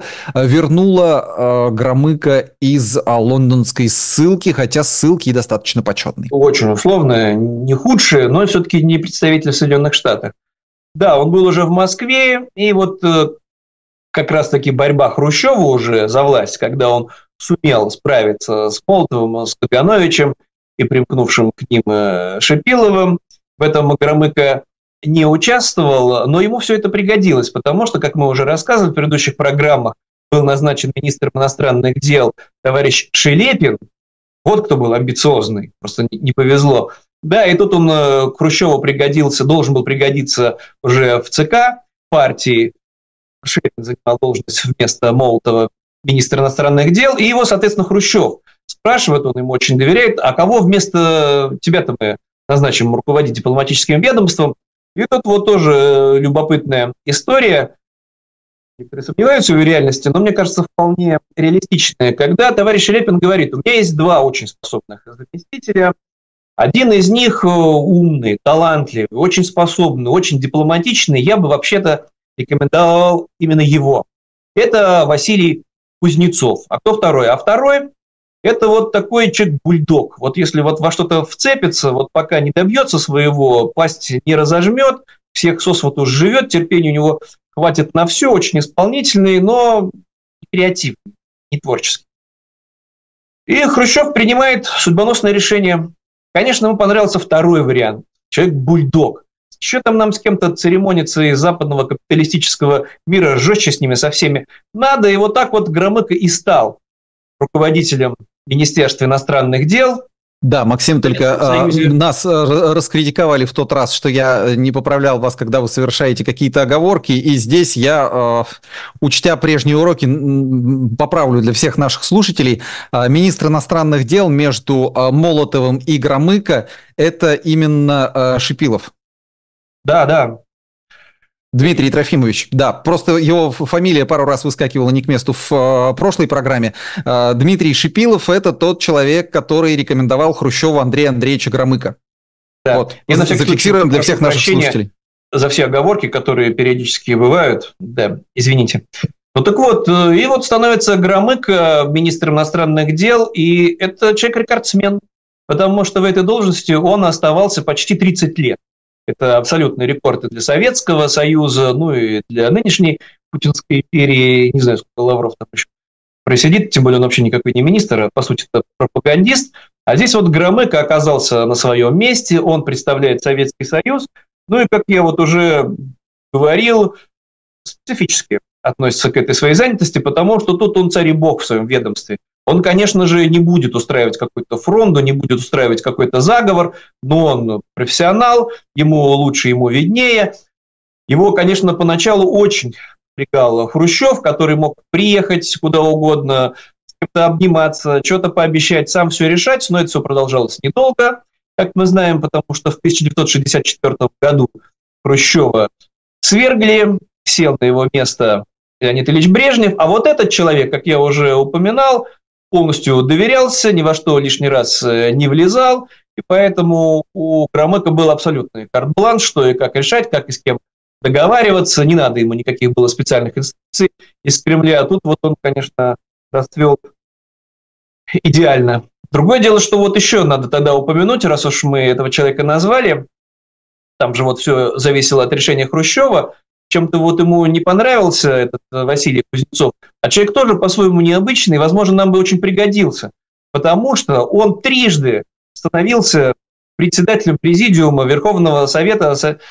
вернуло Громыко из лондонской ссылки, хотя ссылки и достаточно почетные. Очень условно, не худшие, но все-таки не представитель в Соединенных Штатах. Да, он был уже в Москве, и вот как раз-таки борьба Хрущева уже за власть, когда он сумел справиться с Молотовым, с Кагановичем и примкнувшим к ним Шипиловым. В этом Громыко не участвовал, но ему все это пригодилось, потому что, как мы уже рассказывали в предыдущих программах, был назначен министром иностранных дел товарищ Шелепин. Вот кто был амбициозный, просто не повезло. Да, и тут он Хрущеву пригодился, должен был пригодиться уже в ЦК партии. Шелепин занимал должность вместо Молотова, министр иностранных дел, и его, соответственно, Хрущев спрашивает, он ему очень доверяет, а кого вместо тебя-то мы назначим руководить дипломатическим ведомством? И тут вот тоже любопытная история. Некоторые сомневаются в реальности, но мне кажется, вполне реалистичная. Когда товарищ Шелепин говорит, у меня есть два очень способных заместителя, один из них умный, талантливый, очень способный, очень дипломатичный, я бы вообще-то рекомендовал именно его. Это Василий Кузнецов. А кто второй? А второй – это вот такой человек-бульдог. Вот если вот во что-то вцепится, вот пока не добьется своего, пасть не разожмет, всех сосвату живет, терпения у него хватит на все, очень исполнительный, но креативный, не творческий. И Хрущев принимает судьбоносное решение. Конечно, ему понравился второй вариант – человек-бульдог. Еще там нам с кем-то церемониться из западного капиталистического мира, жестче с ними со всеми надо. И вот так вот Громыко и стал руководителем Министерства иностранных дел. Да, Максим, только нас раскритиковали в тот раз, что я не поправлял вас, когда вы совершаете какие-то оговорки, и здесь я, учтя прежние уроки, поправлю для всех наших слушателей. Министр иностранных дел между Молотовым и Громыко – это именно Шипилов. Да. Дмитрий Трофимович, да, просто его фамилия пару раз выскакивала не к месту в прошлой программе. Дмитрий Шипилов – это тот человек, который рекомендовал Хрущеву Андрея Андреевича Громыка. Да. Вот. Я Зафиксируем для всех наших слушателей. За все оговорки, которые периодически бывают. Да, извините. Ну так вот, и вот становится Громык министром иностранных дел, и это человек-рекордсмен, потому что в этой должности он оставался почти 30 лет. Это абсолютный рекорд и для Советского Союза, ну и для нынешней Путинской империи. Не знаю, сколько Лавров там еще просидит, тем более он вообще никакой не министр, а по сути это пропагандист. А здесь вот Громыко оказался на своем месте, он представляет Советский Союз, ну и, как я вот уже говорил, специфически относится к этой своей занятости, потому что тут он царь и бог в своем ведомстве. Он, конечно же, не будет устраивать какую-то фронту, не будет устраивать какой-то заговор, но он профессионал, ему лучше, ему виднее. Его, конечно, поначалу очень напрягал Хрущев, который мог приехать куда угодно, с кем-то обниматься, что-то пообещать, сам все решать, но это все продолжалось недолго, как мы знаем, потому что в 1964 году Хрущева свергли, сел на его место Леонид Ильич Брежнев, а вот этот человек, как я уже упоминал, полностью доверялся, ни во что лишний раз не влезал, и поэтому у Громыка был абсолютный карт-бланш, что и как решать, как и с кем договариваться, не надо ему никаких было специальных инструкций из Кремля, а тут вот он, конечно, расцвел идеально. Другое дело, что вот еще надо тогда упомянуть, раз уж мы этого человека назвали, там же вот все зависело от решения Хрущева, чем-то вот ему не понравился этот Василий Кузнецов, а человек тоже по-своему необычный, возможно, нам бы очень пригодился, потому что он трижды становился председателем президиума Верховного Совета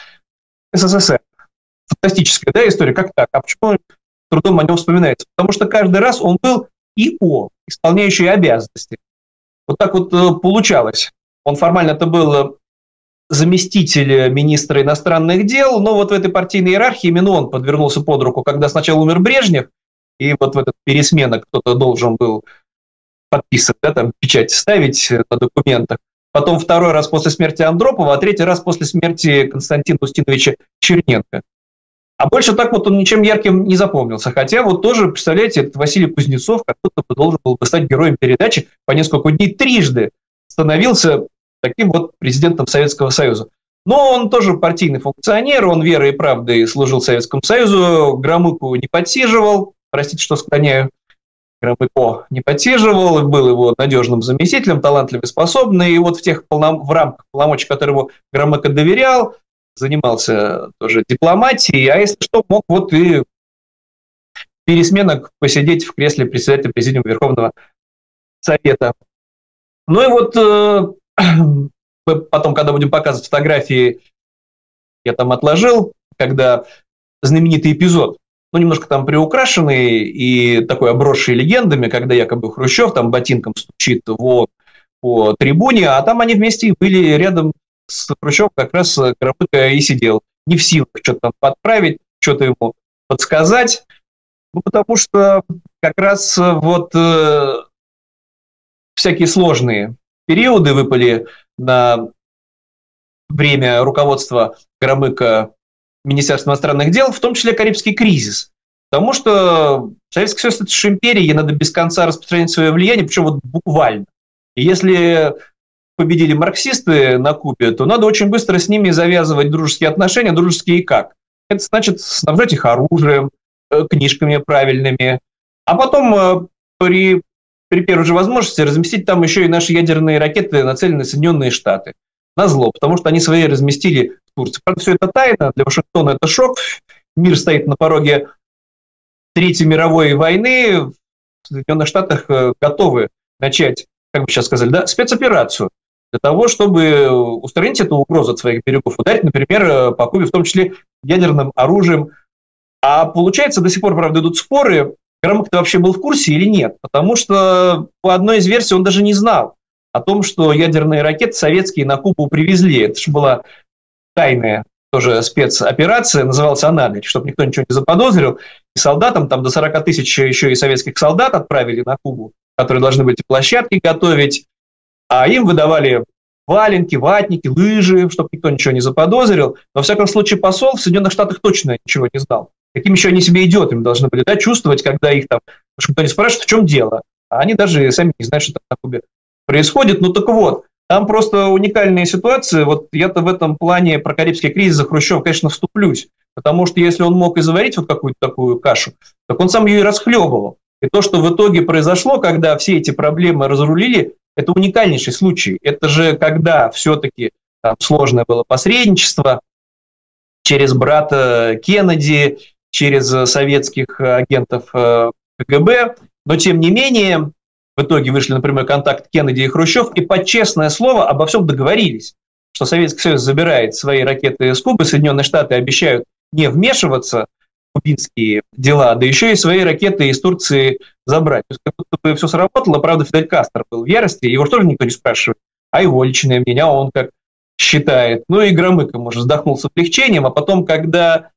СССР. Фантастическая, да, история, как так? А почему с трудом о нем вспоминается? Потому что каждый раз он был ИО, исполняющий обязанности. Вот так вот получалось. Он формально-то был заместитель министра иностранных дел, но вот в этой партийной иерархии именно он подвернулся под руку, когда сначала умер Брежнев, и вот в этот пересменок кто-то должен был подписывать, да, там печать ставить на документах. Потом второй раз после смерти Андропова, а третий раз после смерти Константина Устиновича Черненко. А больше так вот он ничем ярким не запомнился. Хотя вот тоже, представляете, этот Василий Кузнецов как будто бы должен был бы стать героем передачи, по несколько дней трижды становился таким вот президентом Советского Союза. Но он тоже партийный функционер, он верой и правдой служил Советскому Союзу, Громыку не подсиживал, простите, что склоняю, Громыко не подсиживал, был его надежным заместителем, талантливый, способный, и вот в рамках полномочий, которому Громыко доверял, занимался тоже дипломатией, а если что, мог вот и пересменок посидеть в кресле председателя Президиума Верховного Совета. Ну и вот потом, когда будем показывать фотографии, я там отложил, когда знаменитый эпизод, ну, немножко там приукрашенный и такой обросший легендами, когда якобы Хрущев там ботинком стучит по трибуне, а там они вместе были рядом с Хрущевым, как раз Громыко и сидел. Не в силах что-то там подправить, что-то ему подсказать, ну, потому что как раз вот всякие сложные периоды выпали на время руководства Громыко Министерства иностранных дел, в том числе Карибский кризис. Потому что Советский Союз – это же империя, ей надо без конца распространять свое влияние, причем вот буквально. И если победили марксисты на Кубе, то надо очень быстро с ними завязывать дружеские отношения. Дружеские как? Это значит снабжать их оружием, книжками правильными, а потом при первой же возможности разместить там еще и наши ядерные ракеты, нацеленные на Соединенные Штаты. Назло, потому что они свои разместили в Турции. Правда, все это тайна, для Вашингтона это шок. Мир стоит на пороге Третьей мировой войны. В Соединенных Штатах готовы начать, как бы сейчас сказали, да, спецоперацию для того, чтобы устранить эту угрозу от своих берегов, ударить, например, по Кубе, в том числе ядерным оружием. А получается, до сих пор, правда, идут споры, Громыко-то вообще был в курсе или нет, потому что по одной из версий он даже не знал о том, что ядерные ракеты советские на Кубу привезли. Это же была тайная тоже спецоперация, называлась она, чтобы никто ничего не заподозрил. И солдатам, там до 40 тысяч еще и советских солдат отправили на Кубу, которые должны были эти площадки готовить, а им выдавали валенки, ватники, лыжи, чтобы никто ничего не заподозрил. Во всяком случае, посол в Соединенных Штатах точно ничего не знал. Каким еще они себе идиотами должны были, да, чувствовать, когда их там, потому что никто не спрашивает, в чем дело. А они даже сами не знают, что там на Кубе происходит. Ну так вот, там просто уникальная ситуация. Вот я-то в этом плане про Карибский кризис за Хрущева, конечно, вступлюсь. Потому что если он мог и заварить вот какую-то такую кашу, так он сам ее и расхлебывал. И то, что в итоге произошло, когда все эти проблемы разрулили, это уникальнейший случай. Это же когда все-таки там сложное было посредничество через брата Кеннеди, через советских агентов КГБ, но тем не менее в итоге вышли, например, контакт Кеннеди и Хрущев, и под честное слово обо всем договорились, что Советский Союз забирает свои ракеты из Кубы, Соединенные Штаты обещают не вмешиваться в кубинские дела, да еще и свои ракеты из Турции забрать. То есть как будто бы все сработало, правда, Фидель Кастро был в ярости, его тоже никто не спрашивает, а его личное мнение, а он как считает. Ну и Громыко, может, вздохнул с облегчением, а потом, когда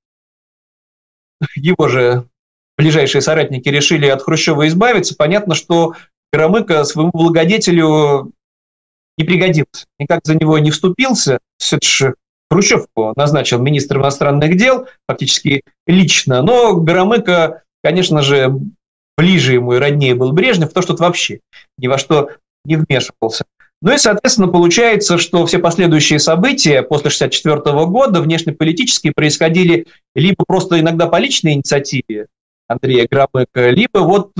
его же ближайшие соратники решили от Хрущева избавиться, понятно, что Громыко своему благодетелю не пригодился, никак за него не вступился. Это же Хрущев его назначил министром иностранных дел, фактически лично, но Громыко, конечно же, ближе ему и роднее был Брежнев, то, что тут вообще ни во что не вмешивался. Ну и, соответственно, получается, что все последующие события после 1964 года внешнеполитические происходили либо просто иногда по личной инициативе Андрея Громыко, либо вот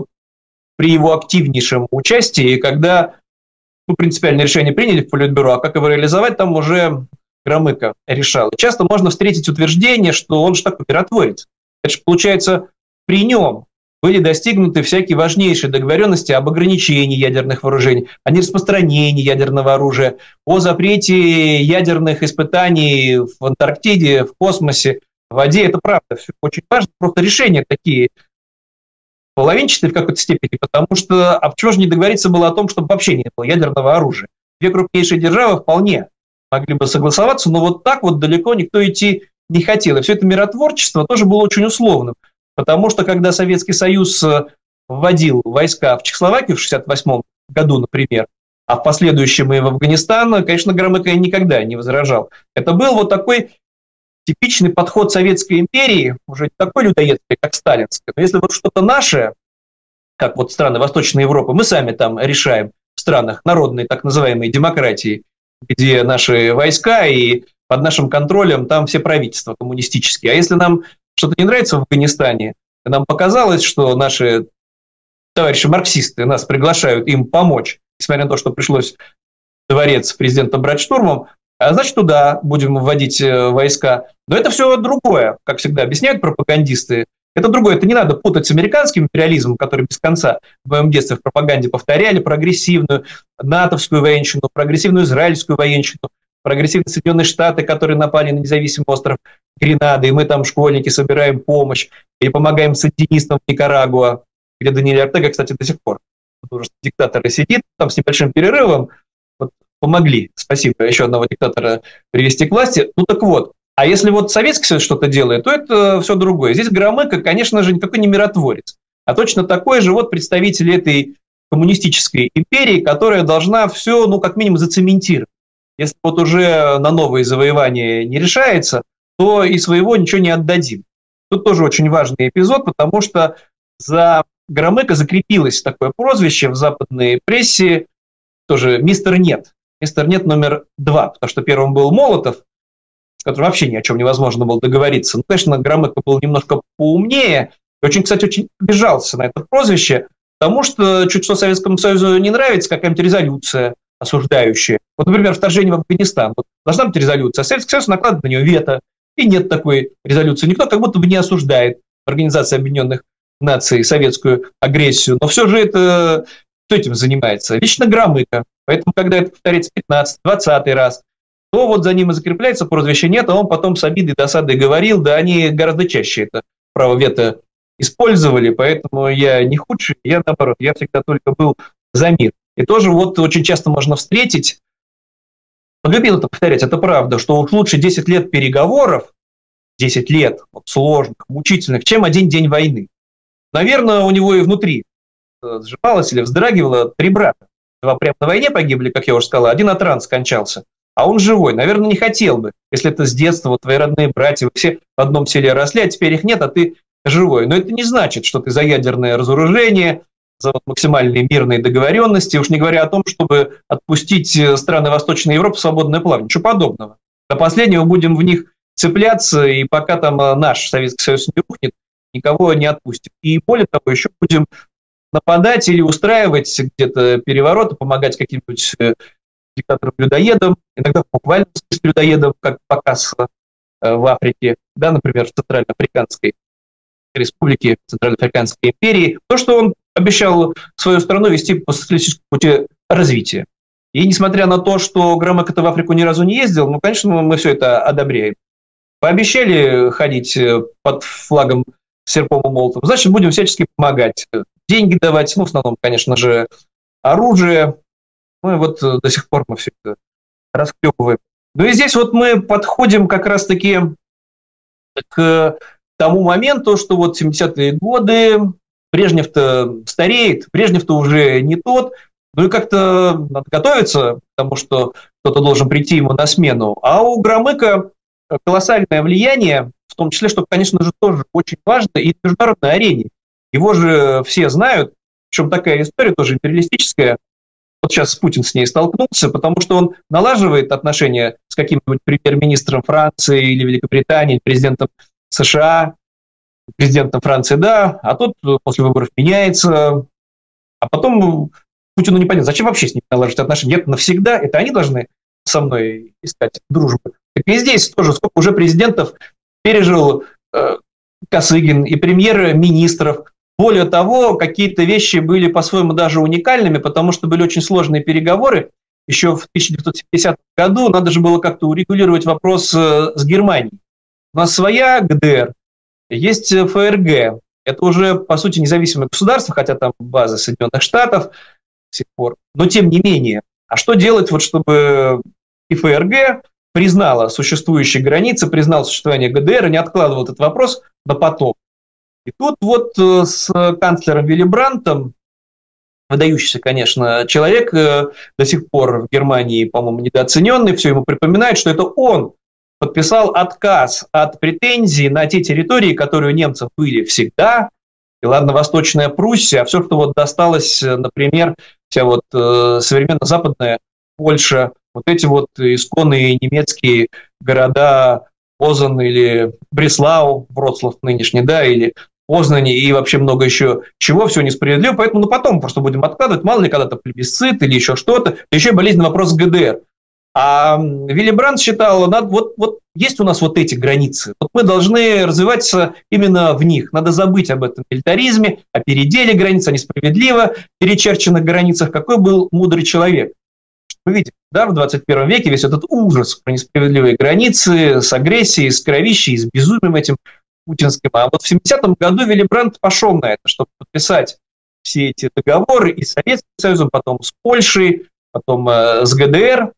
при его активнейшем участии, когда принципиальное решение приняли в Политбюро, а как его реализовать, там уже Громыко решал. И часто можно встретить утверждение, что он же такой миротворец. Это же, получается, при нем были достигнуты всякие важнейшие договоренности об ограничении ядерных вооружений, о нераспространении ядерного оружия, о запрете ядерных испытаний в Антарктиде, в космосе, в воде. Это правда, все очень важно. Просто решения такие половинчатые в какой-то степени, потому что почему же не договориться было о том, чтобы вообще не было ядерного оружия? Две крупнейшие державы вполне могли бы согласоваться, но вот так вот далеко никто идти не хотел. И все это миротворчество тоже было очень условным. Потому что, когда Советский Союз вводил войска в Чехословакию в 1968 году, например, а в последующем и в Афганистан, конечно, Громыко никогда не возражал. Это был вот такой типичный подход Советской империи, уже не такой людоедский, как сталинский. Но если вот что-то наше, как вот страны Восточной Европы, мы сами там решаем в странах народной так называемой демократии, где наши войска и под нашим контролем там все правительства коммунистические. А если нам что-то не нравится в Афганистане, нам показалось, что наши товарищи-марксисты нас приглашают им помочь, несмотря на то, что пришлось дворец президента брать штурмом, а значит, туда будем вводить войска. Но это все другое, как всегда объясняют пропагандисты. Это другое, это не надо путать с американским империализмом, который без конца в моем детстве в пропаганде повторяли прогрессивную натовскую военщину, прогрессивную израильскую военщину, прогрессивные Соединенные Штаты, которые напали на независимый остров Гренады, и мы там, школьники, собираем помощь, и помогаем сандинистам в Никарагуа, где Даниэль Ортега, кстати, до сих пор, уже диктатор и сидит, там с небольшим перерывом, вот, помогли, спасибо, еще одного диктатора привести к власти. Ну так вот, а если вот Советский Союз что-то делает, то это все другое. Здесь Громыко, конечно же, никакой не миротворец, а точно такой же вот представитель этой коммунистической империи, которая должна все, ну, как минимум, зацементировать. Если вот уже на новые завоевания не решается, то и своего ничего не отдадим. Тут тоже очень важный эпизод, потому что за Громыко закрепилось такое прозвище в западной прессе, тоже «Мистер Нет». «Мистер Нет» номер 2, потому что первым был Молотов, с которым вообще ни о чем невозможно было договориться. Ну, конечно, Громыко был немножко поумнее, и очень, кстати, очень обижался на это прозвище, потому что чуть что Советскому Союзу не нравится какая-нибудь резолюция осуждающая. Вот, например, вторжение в Афганистан. Вот должна быть резолюция, а Советский Союз накладывает на нее вето, и нет такой резолюции. Никто как будто бы не осуждает Организация Объединенных Наций советскую агрессию, но все же это кто этим занимается? Лично Громыко. Поэтому, когда это повторяется 15-20 раз, то вот за ним и закрепляется прозвище «Нет», а он потом с обидой, досадой говорил, да они гораздо чаще это право вето использовали, поэтому я не худший, я наоборот, я всегда только был за мир. И тоже вот очень часто можно встретить, он любил это повторять, это правда, что уж лучше 10 лет переговоров, 10 лет вот, сложных, мучительных, чем один день войны. Наверное, у него и внутри сжималось или вздрагивало 3 брата. 2 прямо на войне погибли, как я уже сказал, один от ран скончался. А он живой. Наверное, не хотел бы, если это с детства, вот твои родные братья, вы все в одном селе росли, а теперь их нет, а ты живой. Но это не значит, что ты за ядерное разоружение, за вот максимальные мирные договоренности, уж не говоря о том, чтобы отпустить страны Восточной Европы в свободное плавание. Ничего подобного. До последнего будем в них цепляться, и пока там наш Советский Союз не рухнет, никого не отпустим. И более того, еще будем нападать или устраивать где-то перевороты, помогать каким-нибудь диктаторам-людоедам, иногда буквально людоедам, как показ в Африке, да, например, в Центральноафриканской республике, Центральноафриканской империи, то, что он обещал свою страну вести по социалистическому пути развития. И несмотря на то, что Громыко-то в Африку ни разу не ездил, ну, конечно, мы все это одобряем. Пообещали ходить под флагом серпом и молотом, значит, будем всячески помогать. Деньги давать, ну, в основном, конечно же, оружие. Ну, и вот до сих пор мы все это расклепываем. Ну, и здесь вот мы подходим как раз-таки к тому моменту, что вот 70-е годы, Брежнев-то стареет, Брежнев-то уже не тот, ну и как-то надо готовиться, потому что кто-то должен прийти ему на смену. А у Громыка колоссальное влияние, в том числе, что, конечно же, тоже очень важно, и на международной арене. Его же все знают, причем такая история тоже империалистическая. Вот сейчас Путин с ней столкнулся, потому что он налаживает отношения с каким-нибудь премьер-министром Франции или Великобритании, или президентом США, президентом Франции, да, а тот после выборов меняется, а потом Путину непонятно, зачем вообще с ними налаживать отношения? Нет, навсегда, это они должны со мной искать дружбу. Так и здесь тоже сколько уже президентов пережил Косыгин и премьер-министров. Более того, какие-то вещи были по-своему даже уникальными, потому что были очень сложные переговоры. Еще в 1970 году надо же было как-то урегулировать вопрос с Германией. У нас своя ГДР, есть ФРГ. Это уже, по сути, независимое государство, хотя там база Соединенных Штатов до сих пор. Но тем не менее. А что делать, вот, чтобы и ФРГ признала существующие границы, признала существование ГДР и не откладывал этот вопрос на потом? И тут вот с канцлером Вилли Брандтом, выдающийся, конечно, человек, до сих пор в Германии, по-моему, недооцененный, все ему припоминает, что это он подписал отказ от претензий на те территории, которые у немцев были всегда, и ладно, Восточная Пруссия, а все, что вот досталось, например, вся вот современно-западная Польша, вот эти вот исконные немецкие города Позан или Бреслау, Вроцлав нынешний, да, или Познань и вообще много еще чего, все несправедливо, поэтому потом просто будем откладывать, мало ли когда-то плебисцит или еще что-то, еще и болезненный вопрос с ГДР. А Вилли Брандт считал, вот есть у нас вот эти границы, вот мы должны развиваться именно в них, надо забыть об этом милитаризме, о переделе границ, о несправедливо перечерченных границах, какой был мудрый человек. Мы видим, да, в 21 веке весь этот ужас про несправедливые границы с агрессией, с кровищей, с безумием этим путинским. А вот в 70-м году Вилли Брандт пошел на это, чтобы подписать все эти договоры и с Советским Союзом, потом с Польшей, потом с ГДР.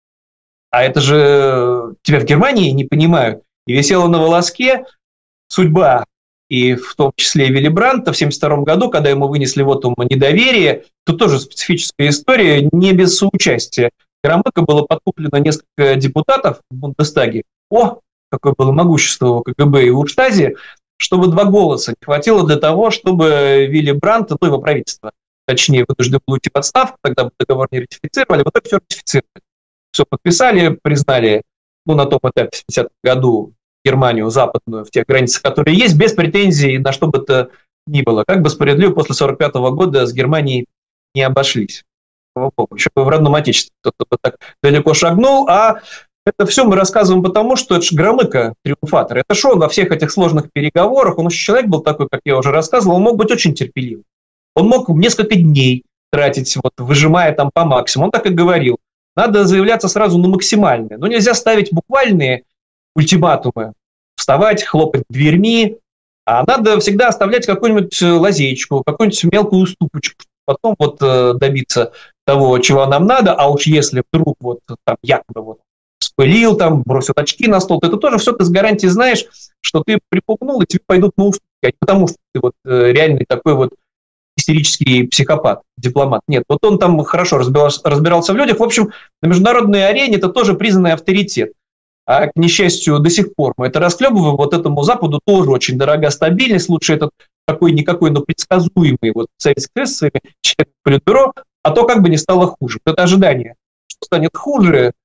А это же тебя в Германии не понимают. И висела на волоске судьба, и в том числе и Вилли Брандта в 1972 году, когда ему вынесли вотум недоверия, тут тоже специфическая история, не без соучастия. Громыко было подкуплено несколько депутатов в Бундестаге. Какое было могущество у КГБ и у Штази, чтобы 2 голоса не хватило для того, чтобы Вилли Брандт, ну, его правительство, точнее, вынужден был уйти в отставку, тогда договор не ратифицировали, в итоге все ратифицировали. Все подписали, признали, ну, на том этапе в 70-м году Германию западную в тех границах, которые есть, без претензий на что бы то ни было. Как бы справедливо после 1945 года с Германией не обошлись. Еще в родном отечестве кто-то бы так далеко шагнул, а это все мы рассказываем потому, что это же Громыко триумфатор. Это же он во всех этих сложных переговорах, он еще человек был такой, как я уже рассказывал, он мог быть очень терпеливым. Он мог несколько дней тратить, вот, выжимая там по максимуму. Он так и говорил. Надо заявляться сразу на максимальное. Но нельзя ставить буквальные ультиматумы. Вставать, хлопать дверьми. А надо всегда оставлять какую-нибудь лазеечку, какую-нибудь мелкую уступочку. Потом вот добиться того, чего нам надо. А уж если вдруг вот там якобы вот вспылил, там, бросил очки на стол, то это тоже все ты с гарантией знаешь, что ты припугнул, и тебе пойдут на уступки. А не потому, что ты вот реальный такой вот истерический психопат, дипломат. Нет, вот он там хорошо разбирался в людях. В общем, на международной арене это тоже признанный авторитет. А, к несчастью, до сих пор мы это расхлебываем. Вот этому Западу тоже очень дорога стабильность. Лучше этот какой-никакой, но предсказуемый вот Советский Союз своими членами Политбюро, а то как бы не стало хуже. Вот это ожидание, что станет хуже,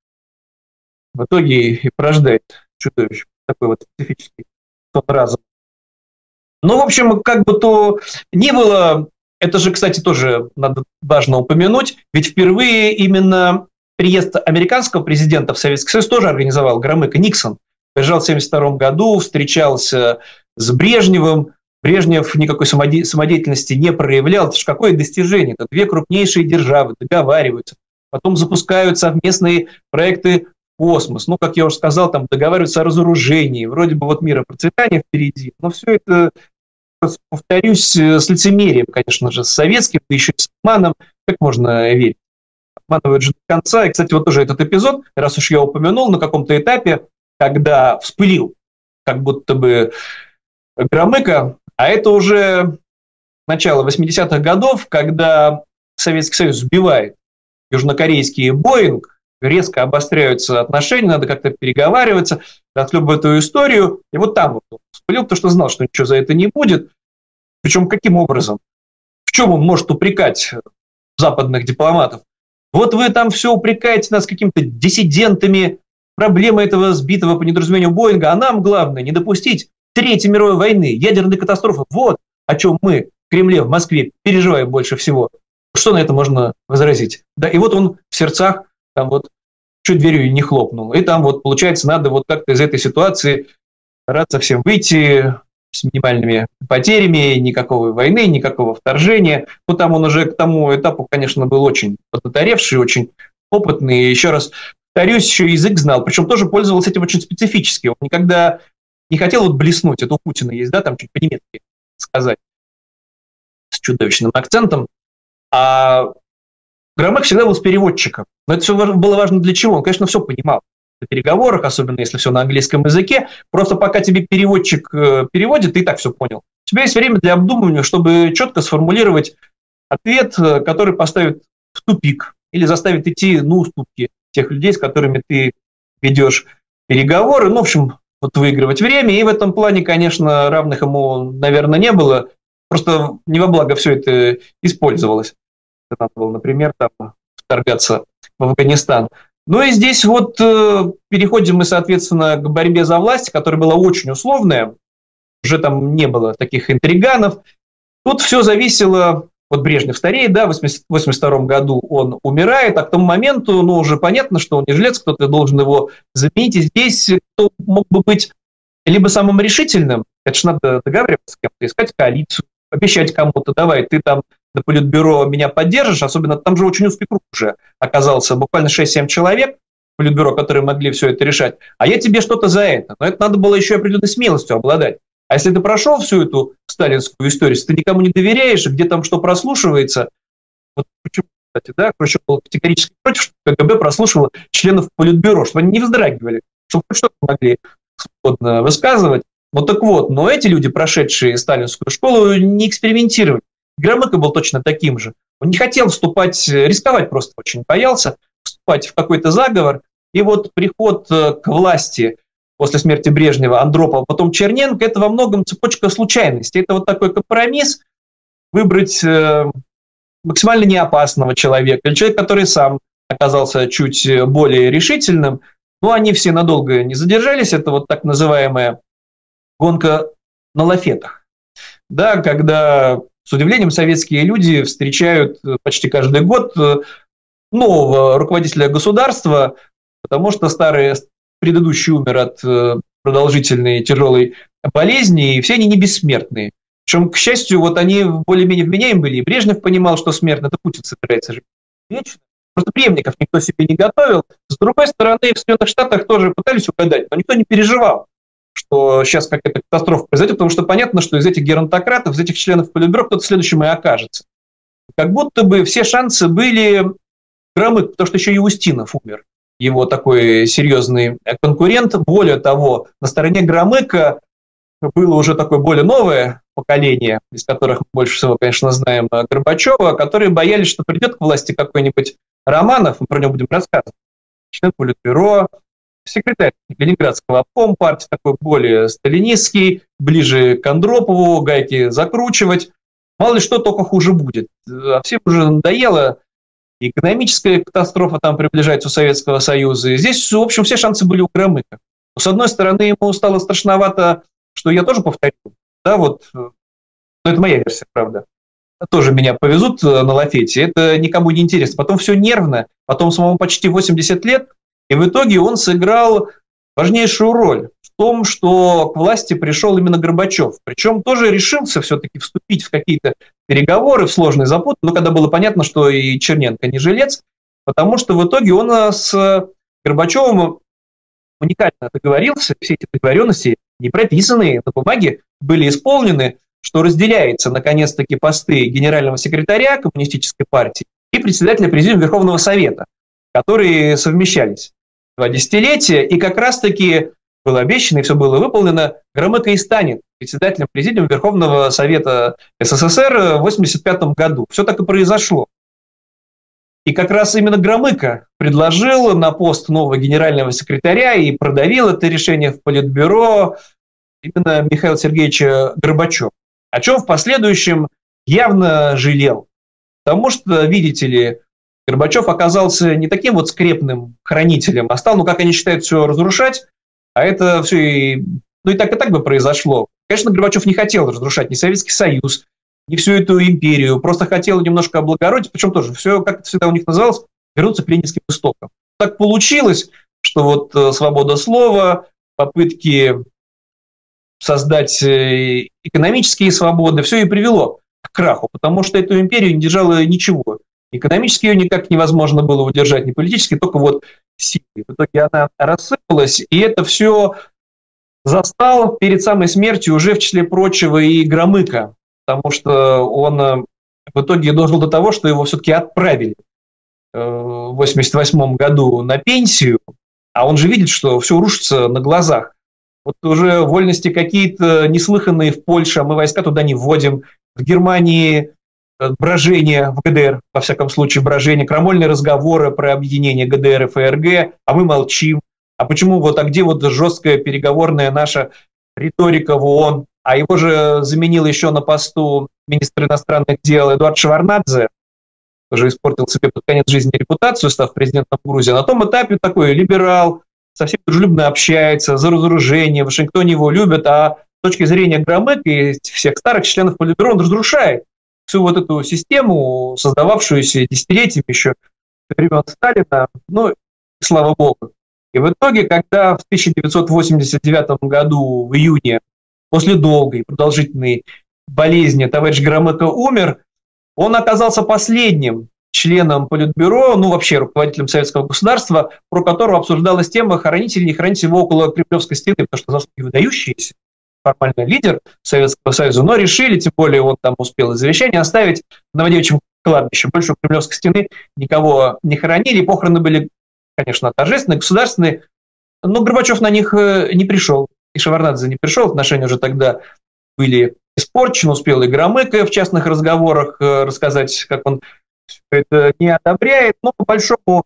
в итоге и порождает чудовище. Такой вот специфический сон разума. Ну, в общем, как бы то ни было, это же, кстати, тоже надо важно упомянуть, ведь впервые именно приезд американского президента в Советский Союз тоже организовал Громыко. Никсон приезжал в 1972 году, встречался с Брежневым. Брежнев никакой самодеятельности не проявлял. Это же какое достижение? Это две крупнейшие державы договариваются, потом запускают совместные проекты в космос. Ну, как я уже сказал, там договариваются о разоружении. Вроде бы вот мира процветания впереди. Но все это, повторюсь, с лицемерием, конечно же, с советским, да еще и с обманом. Как можно верить? Обманывают же до конца. И, кстати, вот тоже этот эпизод, раз уж я упомянул, на каком-то этапе, когда вспылил как будто бы Громыко, а это уже начало 80-х годов, когда Советский Союз сбивает южнокорейский Боинг, резко обостряются отношения, надо как-то переговариваться, расхлебывать эту историю. И вот там вот он вспылил, потому что знал, что ничего за это не будет. Причем каким образом? В чем он может упрекать западных дипломатов? Вот вы там все упрекаете нас какими-то диссидентами, проблема этого сбитого по недоразумению Боинга, а нам главное не допустить Третьей мировой войны, ядерной катастрофы. Вот о чем мы в Кремле, в Москве переживаем больше всего. Что на это можно возразить? Да, и вот он в сердцах там вот чуть дверью не хлопнул. И там вот, получается, надо вот как-то из этой ситуации стараться всем выйти с минимальными потерями, никакой войны, никакого вторжения. Ну, там он уже к тому этапу, конечно, был очень поднаторевший, очень опытный. И еще раз повторюсь, еще язык знал, причем тоже пользовался этим очень специфически. Он никогда не хотел вот блеснуть, это у Путина есть, да, там чуть по-немецки сказать, с чудовищным акцентом. А Громыко всегда был с переводчиком. Но это все было важно для чего? Он, конечно, все понимал на переговорах, особенно если все на английском языке. Просто пока тебе переводчик переводит, ты и так все понял. У тебя есть время для обдумывания, чтобы четко сформулировать ответ, который поставит в тупик или заставит идти на уступки тех людей, с которыми ты ведешь переговоры. Ну, в общем, вот выигрывать время. И в этом плане, конечно, равных ему, наверное, не было. Просто не во благо все это использовалось. Надо было, например, там вторгаться в Афганистан. Ну и здесь вот переходим мы, соответственно, к борьбе за власть, которая была очень условная. Уже там не было таких интриганов. Тут все зависело... Вот Брежнев стареет, да, в 1982 году он умирает, а к тому моменту, ну, уже понятно, что он не жилец, кто-то должен его заменить. И здесь кто мог бы быть либо самым решительным, это же надо договариваться с кем-то, искать коалицию, обещать кому-то, давай, ты там на Политбюро меня поддержишь, особенно там же очень узкий круг уже оказался, буквально 6-7 человек в Политбюро, которые могли все это решать, а я тебе что-то за это. Но это надо было еще определенной смелостью обладать. А если ты прошел всю эту сталинскую историю, если ты никому не доверяешь, где там что прослушивается, вот почему, кстати, да, Хрущев был категорически против, что КГБ прослушивало членов Политбюро, чтобы они не вздрагивали, чтобы хоть что-то могли свободно высказывать. Вот так вот, но эти люди, прошедшие сталинскую школу, не экспериментировали. Громыко был точно таким же. Он не хотел вступать, рисковать просто очень боялся, вступать в какой-то заговор. И вот приход к власти после смерти Брежнева, Андропова, потом Черненко, это во многом цепочка случайностей. Это вот такой компромисс, выбрать максимально неопасного человека, или человека, который сам оказался чуть более решительным. Но они все надолго не задержались. Это вот так называемая гонка на лафетах. Да, когда с удивлением советские люди встречают почти каждый год нового руководителя государства, потому что старый предыдущий умер от продолжительной тяжелой болезни, и все они не бессмертные. Причем, к счастью, вот они более-менее вменяемы были. И Брежнев понимал, что смерть, это Путин собирается жить вечно. Просто преемников никто себе не готовил. С другой стороны, в Соединенных Штатах тоже пытались угадать, но никто не переживал, что сейчас какая-то катастрофа произойдет, потому что понятно, что из этих геронтократов, из этих членов Политбюро кто-то следующим и окажется. Как будто бы все шансы были Громыко, потому что еще и Устинов умер, его такой серьезный конкурент. Более того, на стороне Громыко было уже такое более новое поколение, из которых мы больше всего, конечно, знаем Горбачева, которые боялись, что придет к власти какой-нибудь Романов, мы про него будем рассказывать, член Политбюро, секретарь Ленинградского обкома партии, такой более сталинистский, ближе к Андропову, гайки закручивать. Мало ли что, только хуже будет. А всем уже надоело. Экономическая катастрофа там приближается у Советского Союза. И здесь, в общем, все шансы были у Громыка. С одной стороны, ему стало страшновато, что я тоже повторю. Да, вот, ну, это моя версия, правда. Тоже меня повезут на лафете. Это никому не интересно. Потом все нервно. Потом самому почти 80 лет. И в итоге он сыграл важнейшую роль в том, что к власти пришел именно Горбачев. Причем тоже решился все-таки вступить в какие-то переговоры, в сложный запут, но когда было понятно, что и Черненко не жилец, потому что в итоге он с Горбачевым уникально договорился, все эти договоренности, не прописанные на бумаге, были исполнены, что разделяется, наконец-таки, посты генерального секретаря Коммунистической партии и председателя Президиума Верховного Совета, которые совмещались 2 десятилетия, и как раз-таки было обещано, и все было выполнено, Громыко и станет председателем Президиума Верховного Совета СССР в 1985 году. Все так и произошло. И как раз именно Громыко предложил на пост нового генерального секретаря и продавил это решение в Политбюро именно Михаил Сергеевич Горбачев, о чем в последующем явно жалел. Потому что, видите ли, Горбачев оказался не таким вот скрепным хранителем, а стал, ну, как они считают, все разрушать, а это все и так бы произошло. Конечно, Горбачев не хотел разрушать ни Советский Союз, ни всю эту империю, просто хотел немножко облагородить, причем тоже все, как это всегда у них называлось, вернуться к ленинским истокам. Так получилось, что вот свобода слова, попытки создать экономические свободы, все и привело к краху, потому что эту империю не держало ничего. Экономически ее никак невозможно было удержать, не политически, только вот силой. В итоге она рассыпалась, и это все застал перед самой смертью уже, в числе прочего, и Громыко, потому что он в итоге дожил до того, что его все-таки отправили в 1988 году на пенсию, а он же видит, что все рушится на глазах. Вот уже вольности какие-то неслыханные в Польше, а мы войска туда не вводим, в Германии брожение в ГДР, во всяком случае, брожение, крамольные разговоры про объединение ГДР и ФРГ, а мы молчим. А почему вот, а где вот жесткая переговорная наша риторика в ООН? А его же заменил еще на посту министр иностранных дел Эдуард Шеварднадзе, тоже испортил себе под конец жизни репутацию, став президентом Грузии. На том этапе такой либерал, совсем дружелюбно общается, за разоружение, в Вашингтоне его любят, а с точки зрения Громыка и всех старых членов Политбюро он разрушает всю вот эту систему, создававшуюся десятилетиями еще времен Сталина, ну, слава богу. И в итоге, когда в 1989 году, в июне, после долгой продолжительной болезни товарищ Громыко умер, он оказался последним членом Политбюро, ну, вообще руководителем советского государства, про которого обсуждалась тема хоронить или не хоронить его около Кремлевской стены, потому что заслуги выдающиеся, формально лидер Советского Союза, но решили, тем более он там успел из завещания оставить на Новодевичьем кладбище. Больше у Кремлевской стены никого не хоронили, похороны были, конечно, торжественные, государственные, но Горбачев на них не пришел, и Шеварднадзе не пришел, отношения уже тогда были испорчены, успел и Громыко в частных разговорах рассказать, как он это не одобряет, но по большому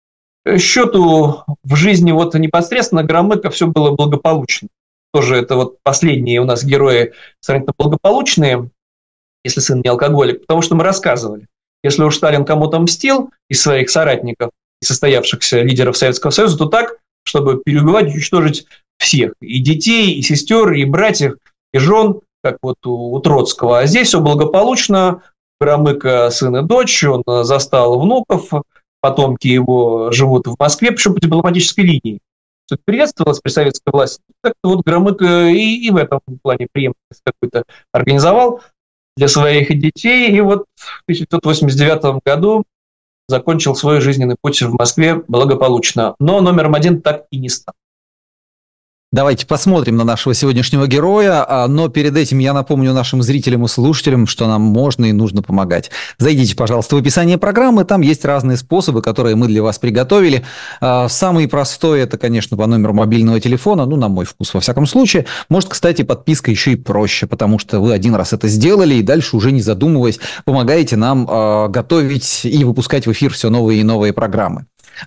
счету в жизни вот непосредственно Громыко все было благополучно. Тоже это вот последние у нас герои сравнительно благополучные, если сын не алкоголик, потому что мы рассказывали, если уж Сталин кому-то мстил из своих соратников и состоявшихся лидеров Советского Союза, то так, чтобы переубивать и уничтожить всех, и детей, и сестер, и братьев, и жен, как вот у Троцкого. А здесь все благополучно, Громыко сын и дочь, он застал внуков, потомки его живут в Москве, причем по дипломатической линии. Что приветствовалось при советской власти. Так вот Громыко и в этом плане преемственность какую-то организовал для своих детей. И вот в 1989 году закончил свой жизненный путь в Москве благополучно. Но номером один так и не стал. Давайте посмотрим на нашего сегодняшнего героя, но перед этим я напомню нашим зрителям и слушателям, что нам можно и нужно помогать. Зайдите, пожалуйста, в описание программы, там есть разные способы, которые мы для вас приготовили. Самый простой – это, конечно, по номеру мобильного телефона, на мой вкус, во всяком случае. Может, кстати, подписка еще и проще, потому что вы один раз это сделали, и дальше уже не задумываясь, помогаете нам готовить и выпускать в эфир все новые и новые программы.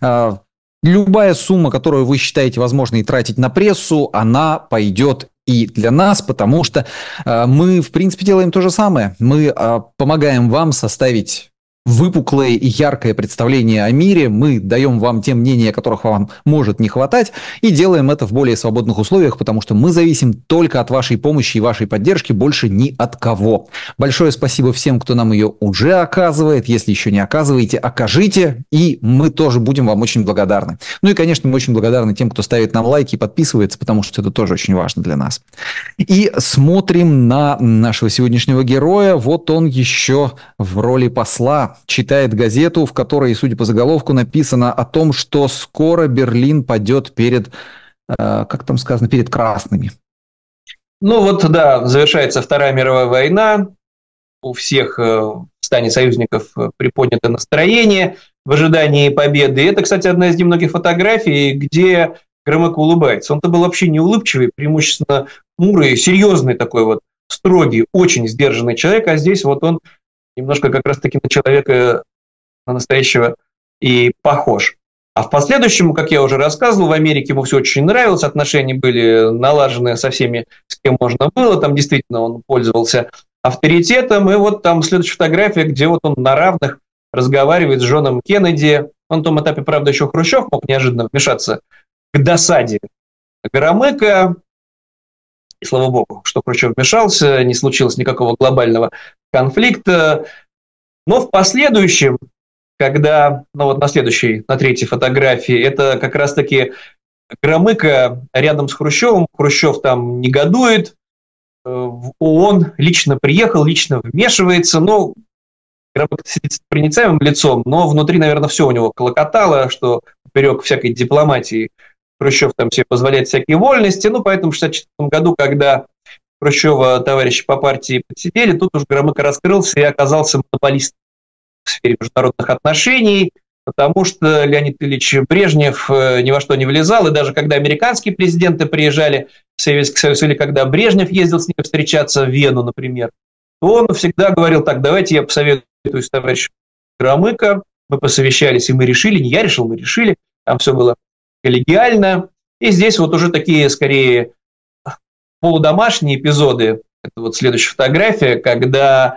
Любая сумма, которую вы считаете возможной тратить на прессу, она пойдет и для нас, потому что мы, в принципе, делаем то же самое. Мы помогаем вам составить выпуклое и яркое представление о мире, мы даем вам те мнения, которых вам может не хватать, и делаем это в более свободных условиях, потому что мы зависим только от вашей помощи и вашей поддержки, больше ни от кого. Большое спасибо всем, кто нам ее уже оказывает. Если еще не оказываете, окажите, и мы тоже будем вам очень благодарны. И, конечно, мы очень благодарны тем, кто ставит нам лайки и подписывается, потому что это тоже очень важно для нас. И смотрим на нашего сегодняшнего героя. Вот он еще в роли посла. Читает газету, в которой, судя по заголовку, написано о том, что скоро Берлин падет перед, как там сказано, перед красными. Завершается Вторая мировая война. У всех в стане союзников приподнято настроение в ожидании победы. И это, кстати, одна из немногих фотографий, где Громыко улыбается. Он-то был вообще не улыбчивый, преимущественно хмурый, серьезный такой строгий, очень сдержанный человек, а здесь он немножко как раз-таки на человека, на настоящего и похож. А в последующем, как я уже рассказывал, в Америке ему все очень нравилось, отношения были налажены со всеми, с кем можно было, там действительно он пользовался авторитетом, и там следующая фотография, где он на равных разговаривает с Джоном Кеннеди. Он на том этапе, правда, еще Хрущев мог неожиданно вмешаться к досаде Громыко. И слава богу, что Хрущев вмешался, не случилось никакого глобального конфликта. Но в последующем, когда, на третьей фотографии, это как раз-таки Громыко рядом с Хрущевым, Хрущев там негодует, в ООН лично приехал, лично вмешивается, Громыко сидит с проницаемым лицом, но внутри, наверное, все у него клокотало, что вперек всякой дипломатии Хрущев там себе позволяет всякие вольности, поэтому в 1964 году, когда Хрущева товарищи по партии подсидели, тут уж Громыко раскрылся и оказался монополистом в сфере международных отношений, потому что Леонид Ильич Брежнев ни во что не влезал, и даже когда американские президенты приезжали в Советский Союз, или когда Брежнев ездил с ними встречаться в Вену, например, то он всегда говорил: так, давайте я посоветуюсь с товарищем Громыко, мы посовещались, и мы решили, не я решил, мы решили, там все было коллегиально, и здесь уже такие, скорее, полудомашние эпизоды. Это следующая фотография, когда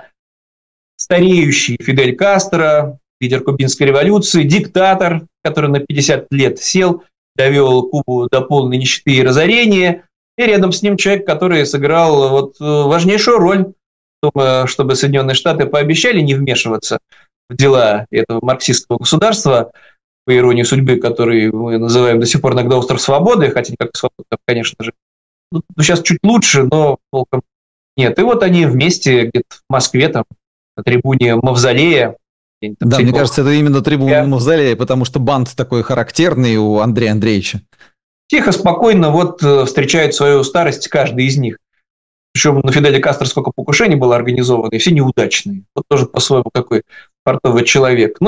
стареющий Фидель Кастро, лидер кубинской революции, диктатор, который на 50 лет сел, довел Кубу до полной нищеты и разорения, и рядом с ним человек, который сыграл важнейшую роль в том, чтобы Соединенные Штаты пообещали не вмешиваться в дела этого марксистского государства, по иронии судьбы, который мы называем до сих пор иногда остров свободы, хотя никак свобода, конечно же, сейчас чуть лучше, но толком нет. И они вместе где-то в Москве, там, на трибуне Мавзолея. Да, мне кажется, это именно трибуна Мавзолея, потому что бант такой характерный у Андрея Андреевича. Тихо, спокойно встречает свою старость каждый из них. Причем на Фиделя Кастро сколько покушений было организовано, и все неудачные. Тоже по-своему такой фартовый человек.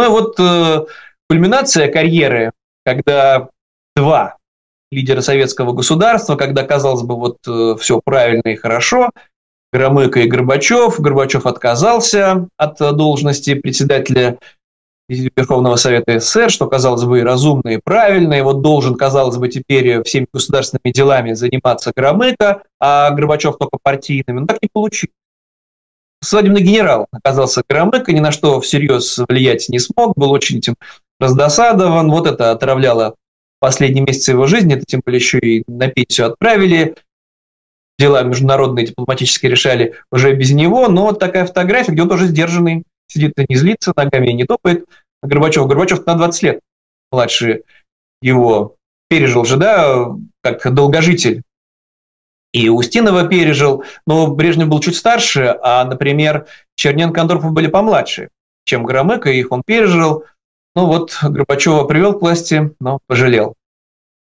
Кульминация карьеры, когда два лидера советского государства, когда, казалось бы, все правильно и хорошо, Громыко и Горбачев. Горбачев отказался от должности председателя Верховного Совета СССР, что, казалось бы, и разумно, и правильно. И должен, казалось бы, теперь всеми государственными делами заниматься Громыко, а Горбачев только партийными. Но так не получилось. Свадебный генерал оказался Громыко, ни на что всерьез влиять не смог, был очень этим раздосадован. Это отравляло последние месяцы его жизни, это тем более еще и на пенсию отправили. Дела международные, дипломатические решали уже без него, но такая фотография, где он тоже сдержанный, сидит и не злится, ногами не топает. Горбачев на 20 лет младше его пережил же, как долгожитель. И Устинова пережил, но Брежнев был чуть старше, а, например, Черненко и Андропов были помладше, чем Громыко, их он пережил. Горбачева привел к власти, но пожалел.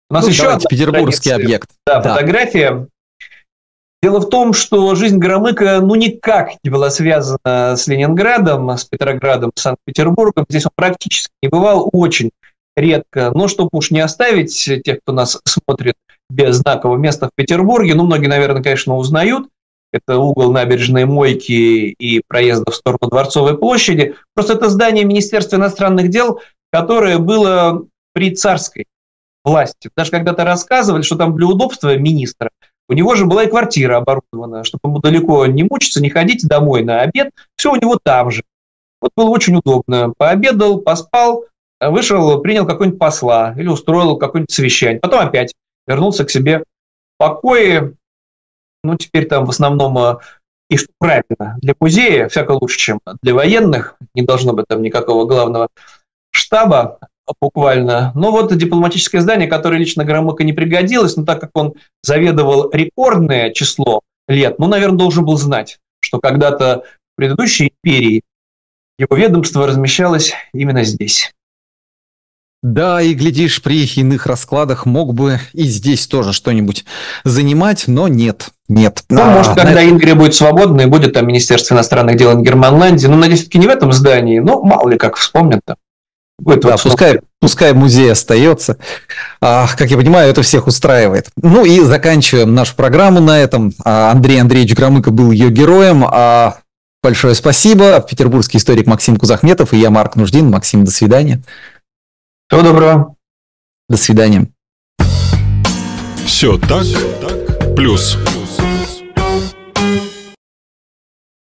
У нас еще одна петербургский объект. Да, фотография. Дело в том, что жизнь Громыка никак не была связана с Ленинградом, с Петроградом, с Санкт-Петербургом. Здесь он практически не бывал, очень редко. Но чтобы уж не оставить тех, кто нас смотрит без знакового места в Петербурге, многие, наверное, конечно, узнают. Это угол Набережной Мойки и проезда в сторону Дворцовой площади. Просто это здание Министерства иностранных дел, которое было при царской власти. Даже когда-то рассказывали, что там для удобства министра у него же была и квартира оборудована, чтобы ему далеко не мучиться, не ходить домой на обед. Все у него там же. Вот было очень удобно. Пообедал, поспал, вышел, принял какого-нибудь посла или устроил какое-нибудь совещание. Потом опять вернулся к себе в покое. Теперь там в основном, и что правильно, для музея всяко лучше, чем для военных. Не должно быть там никакого главного штаба буквально. Но вот дипломатическое здание, которое лично Громыко не пригодилось, но так как он заведовал рекордное число лет, наверное, должен был знать, что когда-то в предыдущей империи его ведомство размещалось именно здесь. Да, и, глядишь, при иных раскладах мог бы и здесь тоже что-нибудь занимать, но нет. Может, когда Ингрия будет свободна и будет там Министерство иностранных дел Германландии, надеюсь, все-таки не в этом здании, мало ли как вспомнят-то. Да, пускай музей остается. Как я понимаю, это всех устраивает. И заканчиваем нашу программу на этом. Андрей Андреевич Громыко был ее героем. Большое спасибо. Петербургский историк Максим Кузахметов и я, Марк Нуждин. Максим, до свидания. Всего доброго. До свидания. Все так, плюс.